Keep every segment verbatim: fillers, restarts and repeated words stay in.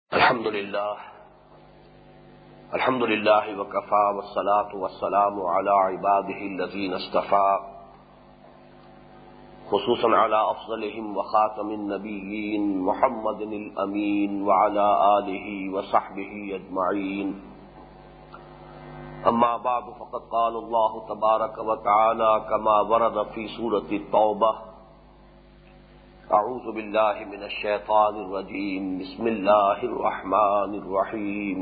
الحمد لله الحمد لله وكفى والصلاة والسلام على عباده الذين اصطفى خصوصا على أفضلهم وخاتم النبيين محمد الأمين وعلى آله وصحبه أجمعين. أما بعد فقد قال الله تبارك وتعالى كما ورد في سورة التوبة: اعوذ باللہ من الشیطان الرجیم بسم اللہ الرحمن الرحیم.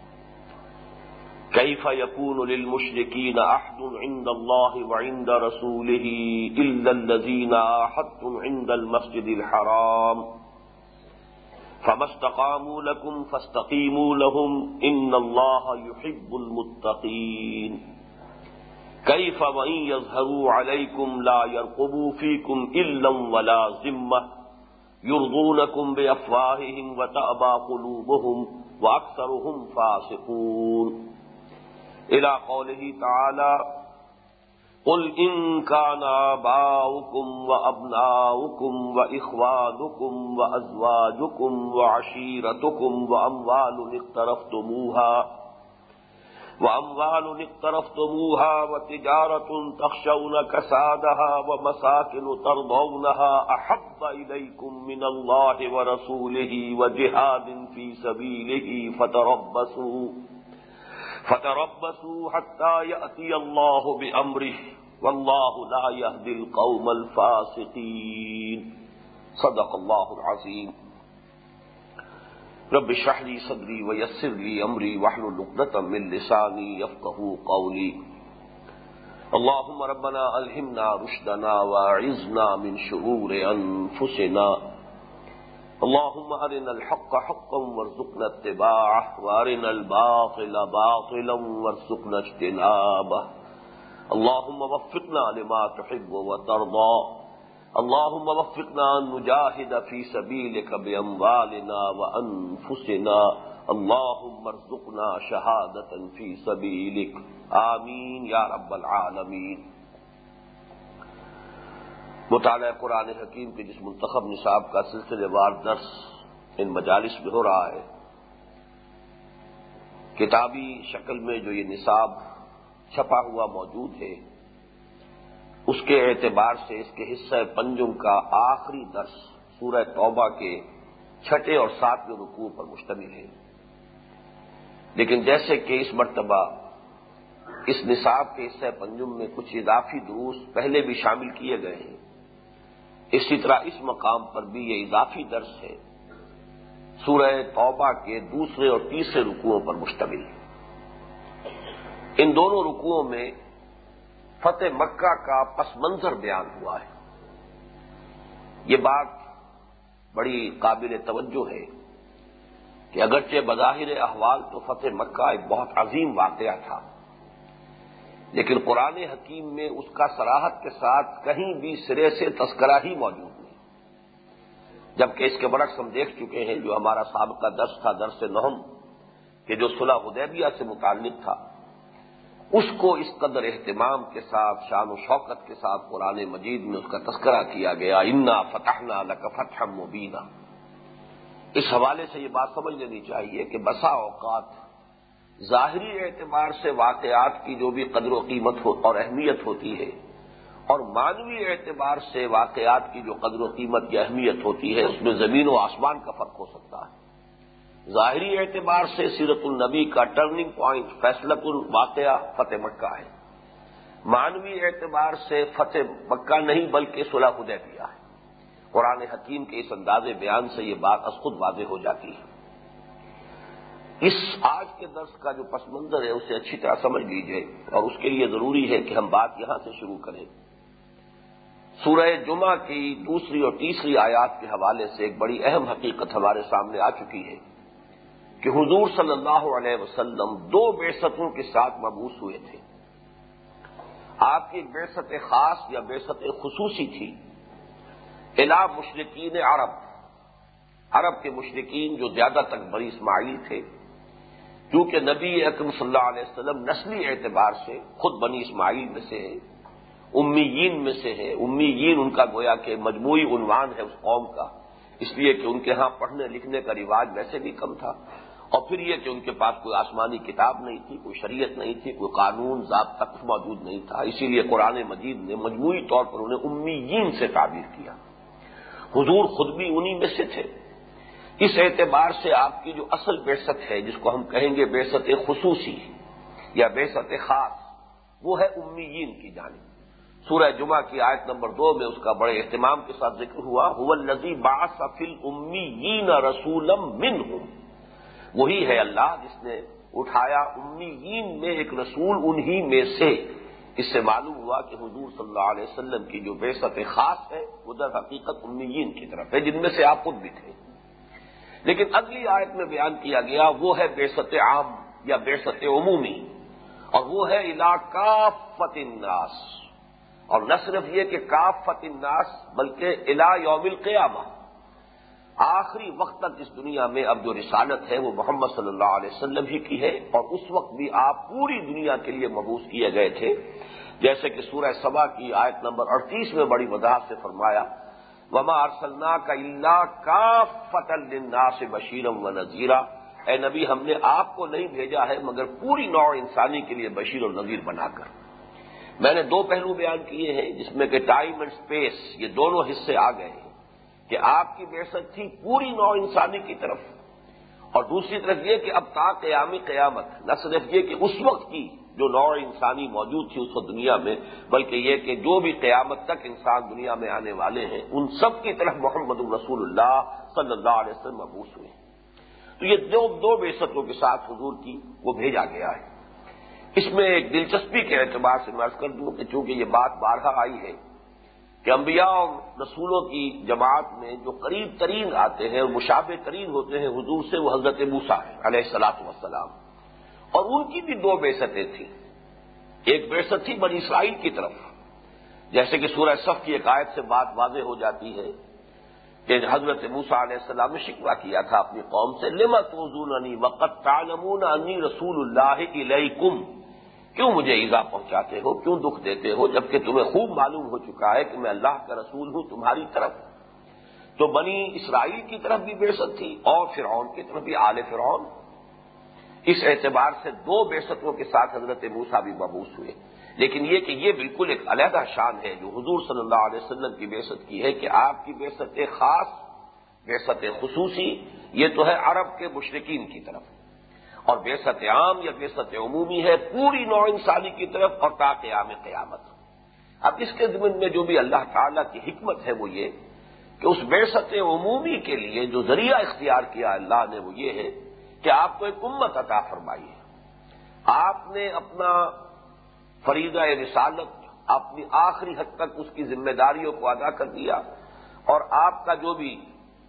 کیف یکون للمشرکین عہد عند اللہ وعند رسولہ الا الذین عاہدتم عند المسجد الحرام فما استقاموا لکم فاستقیموا لهم ان اللہ یحب المتقین. کیف وإن یظہروا علیکم لا یرقبوا فیکم الا ولا ذمہ یرضونکم بافواہہم وتأبی قلوبہم واکثرہم فاسقون. الی قولہ تعالی: قل ان کان آباؤکم وابناؤکم واخوانکم وازواجکم وعشیرتکم واموال اقترفتموها وأموال اقترفتموها وتجارة تخشون كسادها ومساكن ترضونها أحب إليكم من الله ورسوله وجهاد في سبيله فتربصوا فتربصوا حتى يأتي الله بأمره والله لا يهدي القوم الفاسقين. صدق الله العظيم. رب اشرح لي صدري ويسر لي امري واحلل عقدة من لساني يفقهوا قولي. اللهم ربنا الهمنا رشدنا واعذنا من شرور انفسنا. اللهم ارنا الحق حقا وارزقنا اتباعه وارنا الباطل باطلا وارزقنا اجتنابه. اللهم وفقنا لما تحب وترضى. اللهم وفقنا ان نجاهد في سبيلك باموالنا وانفسنا. اللهم ارزقنا شهادة في سبيلك. آمین یا رب العالمین. مطالعہ قرآن حکیم کے جس منتخب نصاب کا سلسلے وار درس ان مجالس میں ہو رہا ہے، کتابی شکل میں جو یہ نصاب چھپا ہوا موجود ہے، اس کے اعتبار سے اس کے حصہ پنجم کا آخری درس سورہ توبہ کے چھٹے اور ساتویں رکوع پر مشتمل ہے. لیکن جیسے کہ اس مرتبہ اس نصاب کے حصہ پنجم میں کچھ اضافی دروس پہلے بھی شامل کیے گئے ہیں، اسی طرح اس مقام پر بھی یہ اضافی درس ہے سورہ توبہ کے دوسرے اور تیسرے رکوعوں پر مشتمل ہے. ان دونوں رکوعوں میں فتح مکہ کا پس منظر بیان ہوا ہے. یہ بات بڑی قابل توجہ ہے کہ اگرچہ بظاہر احوال تو فتح مکہ ایک بہت عظیم واقعہ تھا، لیکن قرآن حکیم میں اس کا صراحت کے ساتھ کہیں بھی سرے سے تذکرہ ہی موجود نہیں. جبکہ اس کے برعکس ہم دیکھ چکے ہیں، جو ہمارا سابقہ درس تھا، درس نہم، کہ جو صلح حدیبیہ سے متعلق تھا، اس کو اس قدر اہتمام کے ساتھ، شان و شوکت کے ساتھ قرآن مجید میں اس کا تذکرہ کیا گیا. انا فتحنا لک فتحا مبینا. اس حوالے سے یہ بات سمجھ لینی چاہیے کہ بسا اوقات ظاہری اعتبار سے واقعات کی جو بھی قدر و قیمت ہو اور اہمیت ہوتی ہے، اور معنوی اعتبار سے واقعات کی جو قدر و قیمت کی اہمیت ہوتی ہے، اس میں زمین و آسمان کا فرق ہو سکتا ہے. ظاہری اعتبار سے سیرت النبی کا ٹرننگ پوائنٹ، فیصلہ کن واقعہ فتح مکہ ہے. معنوی اعتبار سے فتح مکہ نہیں بلکہ صلح حدیبیہ ہے. قرآن حکیم کے اس انداز بیان سے یہ بات از خود واضح ہو جاتی ہے. اس آج کے درس کا جو پس منظر ہے اسے اچھی طرح سمجھ لیجیے، اور اس کے لیے ضروری ہے کہ ہم بات یہاں سے شروع کریں. سورہ جمعہ کی دوسری اور تیسری آیات کے حوالے سے ایک بڑی اہم حقیقت ہمارے سامنے آ چکی ہے کہ حضور صلی اللہ علیہ وسلم دو بعثتوں کے ساتھ مبعوث ہوئے تھے. آپ کی ایک بعثت خاص یا بعثت خصوصی تھی الی مشرکین عرب، عرب کے مشرکین جو زیادہ تر بنی اسماعیل تھے. کیونکہ نبی اکرم صلی اللہ علیہ وسلم نسلی اعتبار سے خود بنی اسماعیل میں سے ہیں، امیین میں سے ہیں. امیین ان کا گویا کہ مجموعی عنوان ہے اس قوم کا اس لیے کہ ان کے ہاں پڑھنے لکھنے کا رواج ویسے بھی کم تھا، اور پھر یہ کہ ان کے پاس کوئی آسمانی کتاب نہیں تھی، کوئی شریعت نہیں تھی، کوئی قانون ضابطہ کچھ موجود نہیں تھا، اسی لیے قرآن مجید نے مجموعی طور پر انہیں امیین سے تعبیر کیا۔ حضور خود بھی انہی میں سے تھے۔ اس اعتبار سے آپ کی جو اصل بعثت ہے، جس کو ہم کہیں گے بعثت خصوصی یا بعثت خاص، وہ ہے امیین کی جانب۔ سورہ جمعہ کی آیت نمبر دو میں اس کا بڑے اہتمام کے ساتھ ذکر ہوا، هو الذی بعث فی الامیین رسولا منہم، وہی ہے اللہ جس نے اٹھایا امیین میں ایک رسول انہی میں سے۔ اس سے معلوم ہوا کہ حضور صلی اللہ علیہ وسلم کی جو بعثت خاص ہے وہ در حقیقت امیین کی طرف ہے، جن میں سے آپ خود بھی تھے۔ لیکن اگلی آیت میں بیان کیا گیا وہ ہے بعثت عام یا بعثت عمومی، اور وہ ہے الی کافۃ الناس، اور نہ صرف یہ کہ کافۃ الناس بلکہ الی یوم القیامہ، آخری وقت تک اس دنیا میں اب جو رسالت ہے وہ محمد صلی اللہ علیہ وسلم ہی کی ہے، اور اس وقت بھی آپ پوری دنیا کے لیے مبعوث کیے گئے تھے، جیسے کہ سورہ سبا کی آیت نمبر اڑتیس میں بڑی وضاحت سے فرمایا، وما ارسلناک الا کافۃ للناس بشیرا ونذیرا، اے نبی ہم نے آپ کو نہیں بھیجا ہے مگر پوری نوع انسانی کے لیے بشیر اور نذیر بنا کر۔ میں نے دو پہلو بیان کیے ہیں جس میں کہ ٹائم اینڈ سپیس یہ دونوں حصے آ گئے ہیں، کہ آپ کی بعثت تھی پوری نوع انسانی کی طرف، اور دوسری طرف یہ کہ اب تا قیام قیامت، نہ صرف یہ کہ اس وقت کی جو نوع انسانی موجود تھی اس وقت دنیا میں، بلکہ یہ کہ جو بھی قیامت تک انسان دنیا میں آنے والے ہیں ان سب کی طرف محمد رسول اللہ صلی اللہ علیہ وسلم مبعوث ہوئے۔ تو یہ دو دو بعثتوں کے ساتھ حضور کی وہ بھیجا گیا ہے۔ اس میں ایک دلچسپی کے اعتبار سے میں عرض کر دوں کہ چونکہ یہ بات بارہا آئی ہے کہ انبیاء اور رسولوں کی جماعت میں جو قریب ترین آتے ہیں اور مشابہ ترین ہوتے ہیں حضور سے، وہ حضرت موسیٰ ہیں علیہ الصلاۃ والسلام، اور ان کی بھی دو بعثتیں تھیں۔ ایک بعثت تھی بنی اسرائیل کی طرف، جیسے کہ سورہ صف کی ایک آیت سے بات واضح ہو جاتی ہے کہ حضرت موسیٰ علیہ السلام نے شکوہ کیا تھا اپنی قوم سے، لم تؤذوننی وقد تعلمون انی رسول اللہ الیکم، کیوں مجھے ایذا پہنچاتے ہو، کیوں دکھ دیتے ہو، جبکہ تمہیں خوب معلوم ہو چکا ہے کہ میں اللہ کا رسول ہوں تمہاری طرف۔ تو بنی اسرائیل کی طرف بھی بعثت تھی اور فرعون کی طرف بھی، آل فرعون۔ اس اعتبار سے دو بعثتوں کے ساتھ حضرت موسیٰ بھی مبعوث ہوئے، لیکن یہ کہ یہ بالکل ایک علیحدہ شان ہے جو حضور صلی اللہ علیہ وسلم کی بعثت کی ہے، کہ آپ کی بعثت خاص، بعثت خصوصی، یہ تو ہے عرب کے مشرکین کی طرف، اور بعثت عام یا بعثت عمومی ہے پوری نوع انسانی کی طرف اور تا قیام قیامت۔ اب اس کے ضمن میں جو بھی اللہ تعالیٰ کی حکمت ہے وہ یہ کہ اس بعثت عمومی کے لیے جو ذریعہ اختیار کیا اللہ نے وہ یہ ہے کہ آپ کو ایک امت عطا فرمائی ہے۔ آپ نے اپنا فریضہ رسالت اپنی آخری حد تک اس کی ذمہ داریوں کو ادا کر دیا، اور آپ کا جو بھی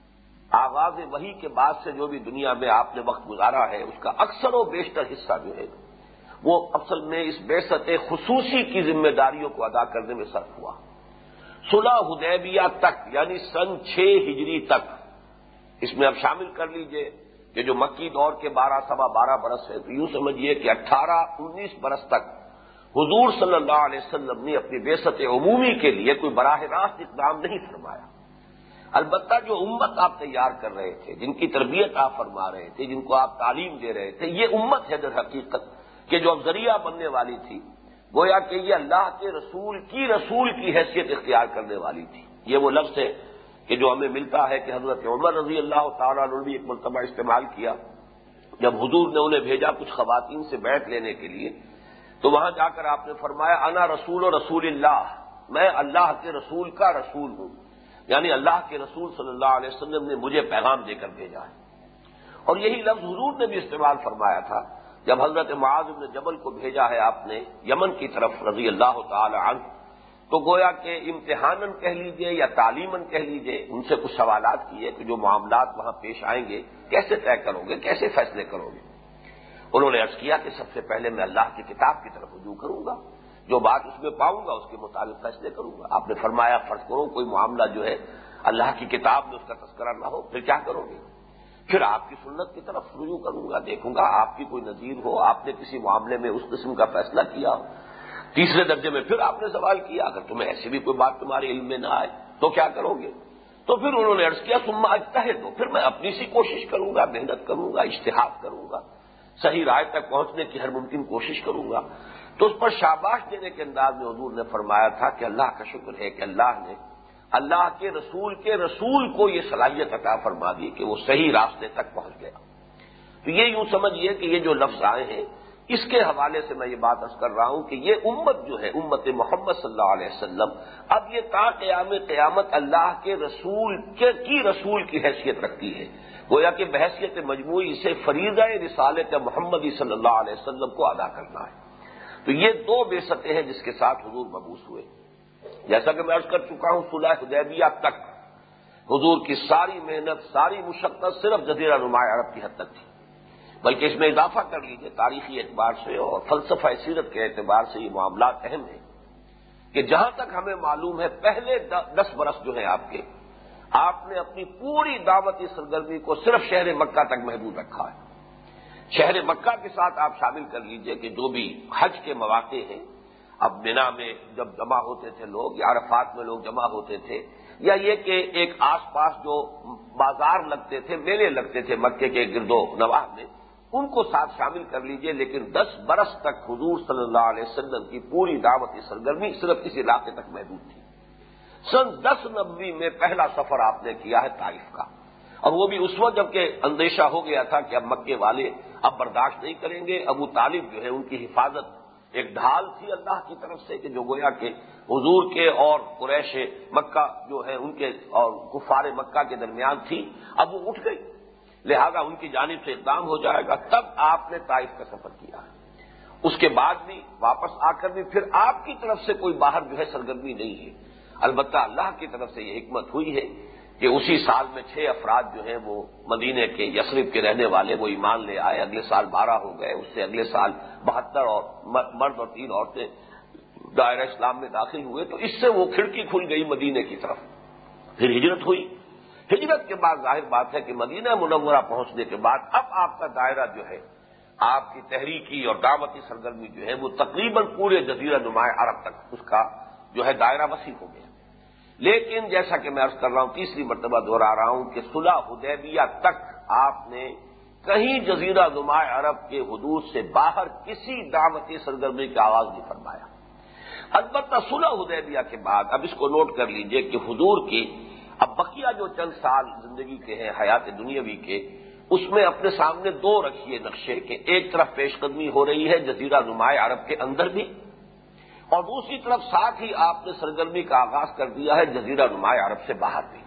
آغاز وحی کے بعد سے جو بھی دنیا میں آپ نے وقت گزارا ہے اس کا اکثر و بیشتر حصہ جو ہے وہ اصل میں اس بعثت خصوصی کی ذمہ داریوں کو ادا کرنے میں صرف ہوا۔ صلح حدیبیہ تک یعنی سن چھ ہجری تک، اس میں اب شامل کر لیجئے کہ جو مکی دور کے بارہ سوا بارہ برس ہے، تو یوں سمجھیے کہ اٹھارہ انیس برس تک حضور صلی اللہ علیہ وسلم نے اپنی بعثت عمومی کے لیے کوئی براہ راست اقدام نہیں فرمایا۔ البتہ جو امت آپ تیار کر رہے تھے، جن کی تربیت آپ فرما رہے تھے، جن کو آپ تعلیم دے رہے تھے، یہ امت ہے در حقیقت کہ جو اب ذریعہ بننے والی تھی، گویا کہ یہ اللہ کے رسول کی رسول کی حیثیت اختیار کرنے والی تھی۔ یہ وہ لفظ ہے کہ جو ہمیں ملتا ہے کہ حضرت عمر رضی اللہ تعالیٰ عنہ نے بھی ایک مرتبہ استعمال کیا، جب حضور نے انہیں بھیجا کچھ خواتین سے بیعت لینے کے لیے، تو وہاں جا کر آپ نے فرمایا انا رسول و رسول اللہ، میں اللہ کے رسول کا رسول ہوں، یعنی اللہ کے رسول صلی اللہ علیہ وسلم نے مجھے پیغام دے کر بھیجا ہے۔ اور یہی لفظ حضور نے بھی استعمال فرمایا تھا جب حضرت معاذ بن جبل کو بھیجا ہے آپ نے یمن کی طرف رضی اللہ تعالی عنہ، تو گویا کہ امتحاناً کہہ لیجئے یا تعلیماً کہہ لیجئے، ان سے کچھ سوالات کیے کہ جو معاملات وہاں پیش آئیں گے کیسے طے کرو گے، کیسے فیصلے کرو گے۔ انہوں نے عرض کیا کہ سب سے پہلے میں اللہ کی کتاب کی طرف رجوع کروں گا، جو بات اس میں پاؤں گا اس کے مطابق فیصلے کروں گا۔ آپ نے فرمایا فرض کرو کوئی معاملہ جو ہے اللہ کی کتاب میں اس کا تذکرہ نہ ہو، پھر کیا کرو گے؟ پھر آپ کی سنت کی طرف رجوع کروں گا، دیکھوں گا آپ کی کوئی نظیر ہو، آپ نے کسی معاملے میں اس قسم کا فیصلہ کیا ہو۔ تیسرے درجے میں پھر آپ نے سوال کیا اگر تمہیں ایسی بھی کوئی بات تمہارے علم میں نہ آئے تو کیا کرو گے؟ تو پھر انہوں نے عرض کیا ثم اجتہد، پھر میں اپنی سی کوشش کروں گا، محنت کروں گا، اجتہاد کروں گا، صحیح رائے تک پہنچنے کی ہر ممکن کوشش کروں گا۔ تو اس پر شاباش دینے کے انداز میں حضور نے فرمایا تھا کہ اللہ کا شکر ہے کہ اللہ نے اللہ کے رسول کے رسول کو یہ صلاحیت عطا فرما دی کہ وہ صحیح راستے تک پہنچ گیا۔ تو یہ یوں سمجھیے کہ یہ جو لفظ آئے ہیں اس کے حوالے سے میں یہ بات عرض کر رہا ہوں کہ یہ امت جو ہے امت محمد صلی اللہ علیہ وسلم اب یہ تا قیام قیامت اللہ کے رسول کے کی رسول کی حیثیت رکھتی ہے، گویا کہ بحیثیت مجموعی سے فریضہ رسالت محمدی صلی اللہ علیہ وسلم کو ادا کرنا ہے۔ تو یہ دو بعثتیں ہیں جس کے ساتھ حضور مبعوث ہوئے۔ جیسا کہ میں عرض کر چکا ہوں صلح حدیبیہ تک حضور کی ساری محنت، ساری مشقت صرف جزیرہ نما عرب کی حد تک تھی، بلکہ اس میں اضافہ کر لیجیے تاریخی اعتبار سے اور فلسفہ سیرت کے اعتبار سے یہ معاملات اہم ہیں کہ جہاں تک ہمیں معلوم ہے پہلے دس برس جو ہیں آپ کے، آپ نے اپنی پوری دعوتی سرگرمی کو صرف شہر مکہ تک محدود رکھا ہے۔ شہر مکہ کے ساتھ آپ شامل کر لیجئے کہ جو بھی حج کے مواقع ہیں، اب منا میں جب جمع ہوتے تھے لوگ یا عرفات میں لوگ جمع ہوتے تھے، یا یہ کہ ایک آس پاس جو بازار لگتے تھے، میلے لگتے تھے مکے کے گرد و نواح میں، ان کو ساتھ شامل کر لیجئے، لیکن دس برس تک حضور صلی اللہ علیہ وسلم کی پوری دعوتی سرگرمی صرف اس علاقے تک محدود تھی۔ سن دس نبوی میں پہلا سفر آپ نے کیا ہے طائف کا، اور وہ بھی اس وقت جب کہ اندیشہ ہو گیا تھا کہ اب مکے والے اب برداشت نہیں کریں گے، ابو طالب جو ہے ان کی حفاظت ایک ڈھال تھی اللہ کی طرف سے کہ جو گویا کہ حضور کے اور قریش مکہ جو ہے ان کے اور کفار مکہ کے درمیان تھی، اب وہ اٹھ گئی، لہذا ان کی جانب سے اقدام ہو جائے گا۔ تب آپ نے طائف کا سفر کیا ہے، اس کے بعد بھی واپس آ کر بھی پھر آپ کی طرف سے کوئی باہر جو ہے سرگرمی نہیں ہے، البتہ اللہ کی طرف سے یہ حکمت ہوئی ہے کہ اسی سال میں چھ افراد جو ہیں وہ مدینے کے یثرب کے رہنے والے وہ ایمان لے آئے، اگلے سال بارہ ہو گئے، اس سے اگلے سال بہتر اور مرد اور تین عورتیں دائرہ اسلام میں داخل ہوئے، تو اس سے وہ کھڑکی کھل گئی مدینے کی طرف۔ پھر ہجرت ہوئی، ہجرت کے بعد ظاہر بات ہے کہ مدینہ منورہ پہنچنے کے بعد اب آپ کا دائرہ جو ہے آپ کی تحریکی اور دعوتی سرگرمی جو ہے وہ تقریباً پورے جزیرہ نما عرب تک اس کا جو ہے دائرہ وسیع ہو گیا۔ لیکن جیسا کہ میں عرض کر رہا ہوں، تیسری مرتبہ دوہرا رہا ہوں کہ صلح حدیبیہ تک آپ نے کہیں جزیرہ نما عرب کے حدود سے باہر کسی دعوتی سرگرمی کا آغاز نہیں فرمایا۔ البتہ صلح حدیبیہ کے بعد اب اس کو نوٹ کر لیجئے کہ حضور کی اب بقیہ جو چند سال زندگی کے ہیں حیات دنیاوی کے، اس میں اپنے سامنے دو رکھیے نقشے کہ ایک طرف پیش قدمی ہو رہی ہے جزیرہ نما عرب کے اندر بھی، اور دوسری طرف ساتھ ہی آپ نے سرگرمی کا آغاز کر دیا ہے جزیرہ نما عرب سے باہر بھی۔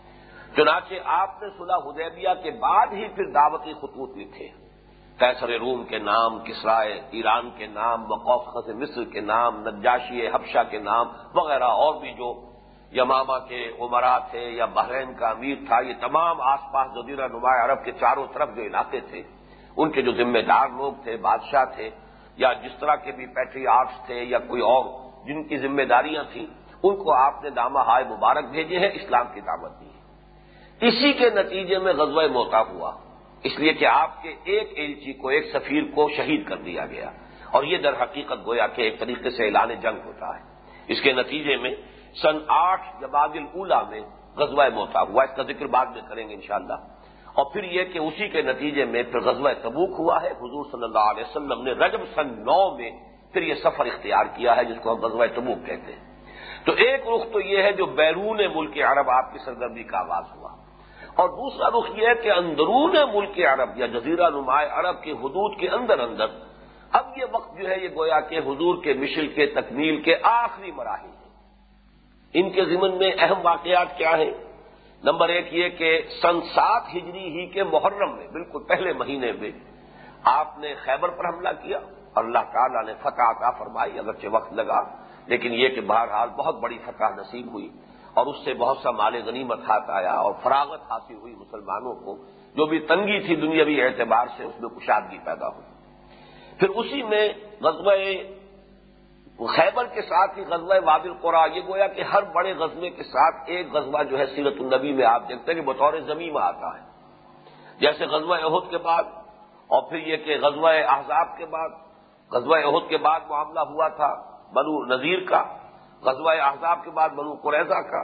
چنانچہ آپ نے صلح حدیبیہ کے بعد ہی پھر دعوتی خطوط لکھے، قیصر روم کے نام، کسرائے ایران کے نام، مقوقس مصر کے نام، نجاشی حبشہ کے نام وغیرہ، اور بھی جو یمامہ کے عمرا تھے یا بحرین کا امیر تھا، یہ تمام آس پاس جزیرہ نما عرب کے چاروں طرف جو علاقے تھے ان کے جو ذمہ دار لوگ تھے، بادشاہ تھے یا جس طرح کے بھی پیٹری آرٹس تھے یا کوئی اور جن کی ذمہ داریاں تھیں، ان کو آپ نے نامہ ہائے مبارک بھیجے ہیں، اسلام کی دعوت دی ہے۔ اسی کے نتیجے میں غزوہ موتا ہوا، اس لیے کہ آپ کے ایک ایلچی کو، ایک سفیر کو شہید کر دیا گیا، اور یہ در حقیقت گویا کہ ایک طریقے سے اعلان جنگ ہوتا ہے۔ اس کے نتیجے میں سن آٹھ جمادی الاولیٰ میں غزوہ موتا ہوا، اس کا ذکر بعد میں کریں گے انشاءاللہ۔ اور پھر یہ کہ اسی کے نتیجے میں پھر غزوہ تبوک ہوا ہے، حضور صلی اللہ علیہ وسلم نے رجب سن نو میں پھر یہ سفر اختیار کیا ہے جس کو ہم غزوہ تبوک کہتے ہیں۔ تو ایک رخ تو یہ ہے جو بیرون ملک عرب آپ کی سرگرمی کا آغاز ہوا، اور دوسرا رخ یہ ہے کہ اندرون ملک عرب یا جزیرہ نما عرب کے حدود کے اندر اندر اب یہ وقت جو ہے یہ گویا کہ حضور کے مشن کے تکمیل کے آخری مراحل ہیں۔ ان کے ضمن میں اہم واقعات کیا ہیں؟ نمبر ایک یہ کہ سن سات ہجری ہی کے محرم میں بالکل پہلے مہینے میں آپ نے خیبر پر حملہ کیا اور اللہ تعالیٰ نے فتح عطا فرمائی، اگرچہ وقت لگا لیکن یہ کہ بہرحال بہت بڑی فتح نصیب ہوئی، اور اس سے بہت سا مال غنیمت ہاتھ آیا اور فراغت حاصل ہوئی مسلمانوں کو، جو بھی تنگی تھی دنیاوی اعتبار سے اس میں کشادگی پیدا ہوئی۔ پھر اسی میں غزوہ خیبر کے ساتھ ہی غزوہ وادی القریٰ، یہ گویا کہ ہر بڑے غزوے کے ساتھ ایک غزوہ جو ہے سیرت النبی میں آپ دیکھتے ہیں کہ بطور ضمیمہ آتا ہے، جیسے غزوہ احد کے بعد، اور پھر یہ کہ غزوہ احزاب کے بعد، غزوہ احد کے بعد معاملہ ہوا تھا بنو نذیر کا، غزوہ احزاب کے بعد بنو قریظہ کا،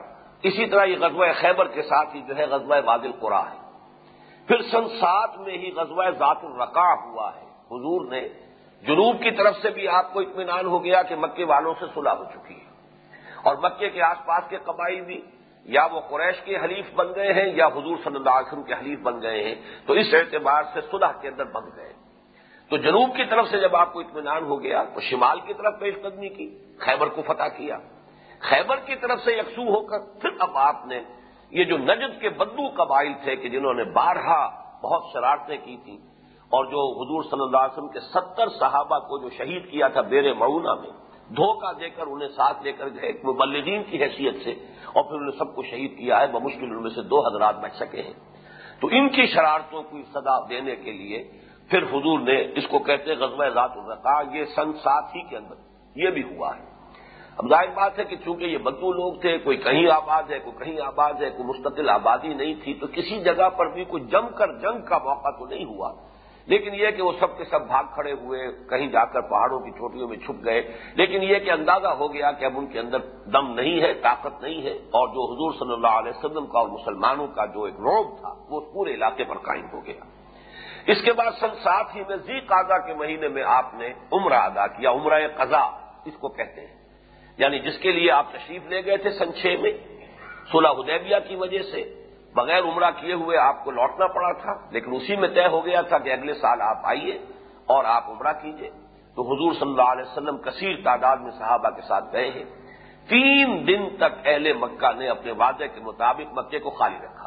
اسی طرح یہ غزوہ خیبر کے ساتھ ہی جو ہے غزوہ وادی القریٰ ہے۔ پھر سن سات میں ہی غزوہ ذات الرقاع ہوا ہے۔ حضور نے جنوب کی طرف سے بھی آپ کو اطمینان ہو گیا کہ مکے والوں سے صلح ہو چکی ہے، اور مکے کے آس پاس کے قبائل بھی یا وہ قریش کے حلیف بن گئے ہیں یا حضور صلی اللہ علیہ وسلم کے حلیف بن گئے ہیں، تو اس اعتبار سے صلح کے اندر بن گئے۔ تو جنوب کی طرف سے جب آپ کو اطمینان ہو گیا تو شمال کی طرف پیش قدمی کی، خیبر کو فتح کیا۔ خیبر کی طرف سے یکسو ہو کر پھر اب آپ نے یہ جو نجد کے بدو قبائل تھے کہ جنہوں نے بارہا بہت شرارتیں کی تھیں، اور جو حضور صلی اللہ علیہ وسلم کے ستر صحابہ کو جو شہید کیا تھا بیر معونہ میں، دھوکہ دے کر انہیں ساتھ لے کر گئے ایک مبلغین کی حیثیت سے، اور پھر انہیں سب کو شہید کیا ہے، بمشکل ان میں سے دو حضرات بچ سکے ہیں۔ تو ان کی شرارتوں کو سزا دینے کے لیے پھر حضور نے اس کو کہتے ہیں غزوہ ذات الرقاع، یہ سن سات ہی کے اندر یہ بھی ہوا ہے۔ اب ظاہر بات ہے کہ چونکہ یہ بدو لوگ تھے، کوئی کہیں آباد ہے کوئی کہیں آباد ہے، کوئی مستقل آبادی نہیں تھی، تو کسی جگہ پر بھی کوئی جم کر جنگ کا موقع تو نہیں ہوا، لیکن یہ کہ وہ سب کے سب بھاگ کھڑے ہوئے، کہیں جا کر پہاڑوں کی چوٹیوں میں چھپ گئے، لیکن یہ کہ اندازہ ہو گیا کہ اب ان کے اندر دم نہیں ہے، طاقت نہیں ہے، اور جو حضور صلی اللہ علیہ وسلم کا اور مسلمانوں کا جو ایک رعب تھا وہ پورے علاقے پر قائم ہو گیا۔ اس کے بعد سن سات ہی میں ذی قعدہ کے مہینے میں آپ نے عمرہ ادا کیا، عمرہ قضا اس کو کہتے ہیں، یعنی جس کے لیے آپ تشریف لے گئے تھے سن چھ میں، صلح حدیبیہ کی وجہ سے بغیر عمرہ کیے ہوئے آپ کو لوٹنا پڑا تھا، لیکن اسی میں طے ہو گیا تھا کہ اگلے سال آپ آئیے اور آپ عمرہ کیجئے۔ تو حضور صلی اللہ علیہ وسلم کثیر تعداد میں صحابہ کے ساتھ گئے ہیں۔ تین دن تک اہل مکہ نے اپنے وعدے کے مطابق مکے کو خالی رکھا،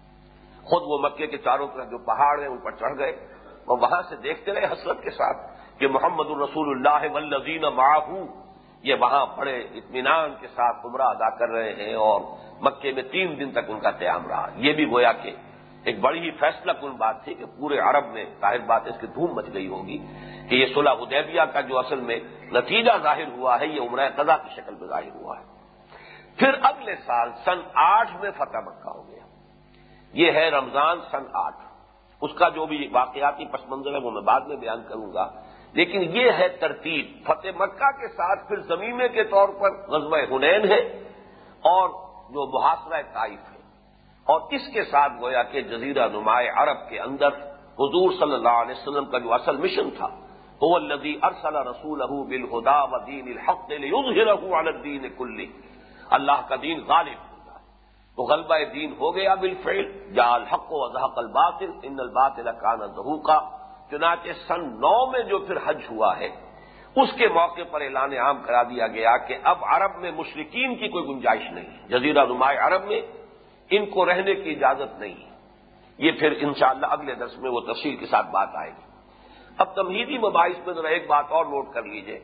خود وہ مکے کے چاروں طرف جو پہاڑ ہیں ان پر چڑھ گئے اور وہاں سے دیکھتے رہے حسرت کے ساتھ کہ محمد الرسول اللہ والذین معہ، یہ وہاں بڑے اطمینان کے ساتھ عمرہ ادا کر رہے ہیں، اور مکے میں تین دن تک ان کا قیام رہا۔ یہ بھی گویا کہ ایک بڑی ہی فیصلہ کن بات تھی کہ پورے عرب میں ظاہر بات اس کی دھوم مچ گئی ہوگی کہ یہ صلح حدیبیہ کا جو اصل میں نتیجہ ظاہر ہوا ہے یہ عمرہ قضا کی شکل میں ظاہر ہوا ہے۔ پھر اگلے سال سن آٹھ میں فتح مکہ ہو گیا، یہ ہے رمضان سن آٹھ۔ اس کا جو بھی واقعاتی پس منظر ہے وہ میں بعد میں بیان کروں گا، لیکن یہ ہے ترتیب۔ فتح مکہ کے ساتھ پھر ضمیمے کے طور پر غزوہ حنین ہے اور جو محاصرہ طائف ہے، اور اس کے ساتھ گویا کہ جزیرہ نما عرب کے اندر حضور صلی اللہ علیہ وسلم کا جو اصل مشن تھا، هو الذی ارسل رسولہ بالہدی ودین الحق لیظہرہ علی الدین کلہ، اللہ کا دین غالب ہوگا، تو غلبہ دین ہو گیا بالفعل، جاء الحق وزہق الباطل ان الباطل کان زہوقا۔ چنانچہ سن نو میں جو پھر حج ہوا ہے اس کے موقع پر اعلان عام کرا دیا گیا کہ اب عرب میں مشرکین کی کوئی گنجائش نہیں، جزیرہ نما عرب میں ان کو رہنے کی اجازت نہیں۔ یہ پھر انشاءاللہ اگلے درس میں وہ تفصیل کے ساتھ بات آئے گی۔ اب تمہیدی مباحث میں ذرا ایک بات اور نوٹ کر لیجئے،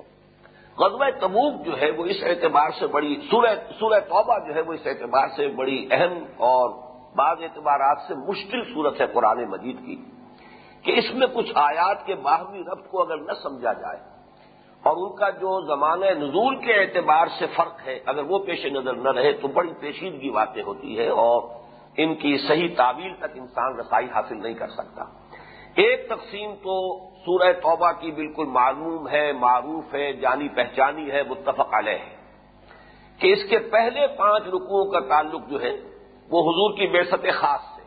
غزوہ تبوک جو ہے وہ اس اعتبار سے بڑی سورہ سورہ توبہ جو ہے وہ اس اعتبار سے بڑی اہم اور بعض اعتبارات سے مشکل صورت ہے قرآن مجید کی کہ اس میں کچھ آیات کے باہمی ربط کو اگر نہ سمجھا جائے اور ان کا جو زمانہ نزول کے اعتبار سے فرق ہے اگر وہ پیش نظر نہ رہے تو بڑی پیچیدگی واقع ہوتی ہے اور ان کی صحیح تعویل تک انسان رسائی حاصل نہیں کر سکتا۔ ایک تقسیم تو سورہ توبہ کی بالکل معلوم ہے، معروف ہے، جانی پہچانی ہے، متفق علیہ ہے کہ اس کے پہلے پانچ رکوعوں کا تعلق جو ہے وہ حضور کی بعثت خاص سے،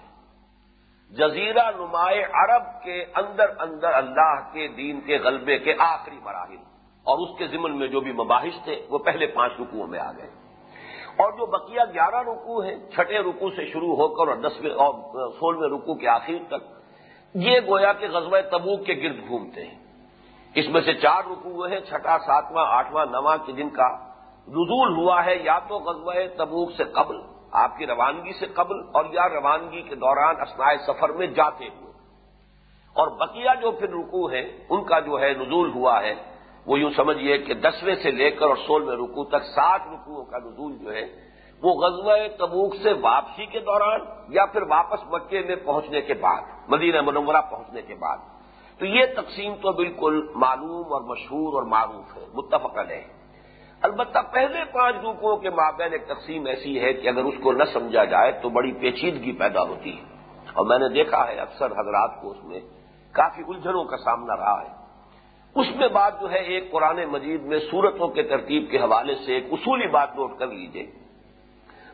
جزیرہ نمائے عرب کے اندر اندر اللہ کے دین کے غلبے کے آخری مراحل اور اس کے ضمن میں جو بھی مباحث تھے وہ پہلے پانچ رکوعوں میں آ گئے، اور جو بقیہ گیارہ رکوع ہیں چھٹے رکوع سے شروع ہو کر اور دسویں اور سولہویں رکوع کے آخر تک یہ گویا کہ غزوہ تبوک کے گرد گھومتے ہیں۔ اس میں سے چار رکوع ہیں، چھٹا، ساتواں، آٹھواں، نواں کہ جن کا نزول ہوا ہے یا تو غزوہ تبوک سے قبل، آپ کی روانگی سے قبل، اور یا روانگی کے دوران اثناء سفر میں جاتے ہوئے، اور بقیہ جو پھر رکوع ہیں ان کا جو ہے نزول ہوا ہے وہ یوں سمجھیے کہ دسویں سے لے کر اور سولہویں رکوع تک سات رکوعوں کا نزول جو ہے وہ غزوہ تبوک سے واپسی کے دوران یا پھر واپس مکے میں پہنچنے کے بعد، مدینہ منورہ پہنچنے کے بعد۔ تو یہ تقسیم تو بالکل معلوم اور مشہور اور معروف ہے، متفق علیہ۔ البتہ پہلے پانچ رکوعوں کے مابین ایک تقسیم ایسی ہے کہ اگر اس کو نہ سمجھا جائے تو بڑی پیچیدگی پیدا ہوتی ہے، اور میں نے دیکھا ہے اکثر حضرات کو اس میں کافی الجھنوں کا سامنا رہا ہے۔ اس میں بات جو ہے ایک قرآن مجید میں سورتوں کے ترتیب کے حوالے سے ایک اصولی بات نوٹ کر لیجئے،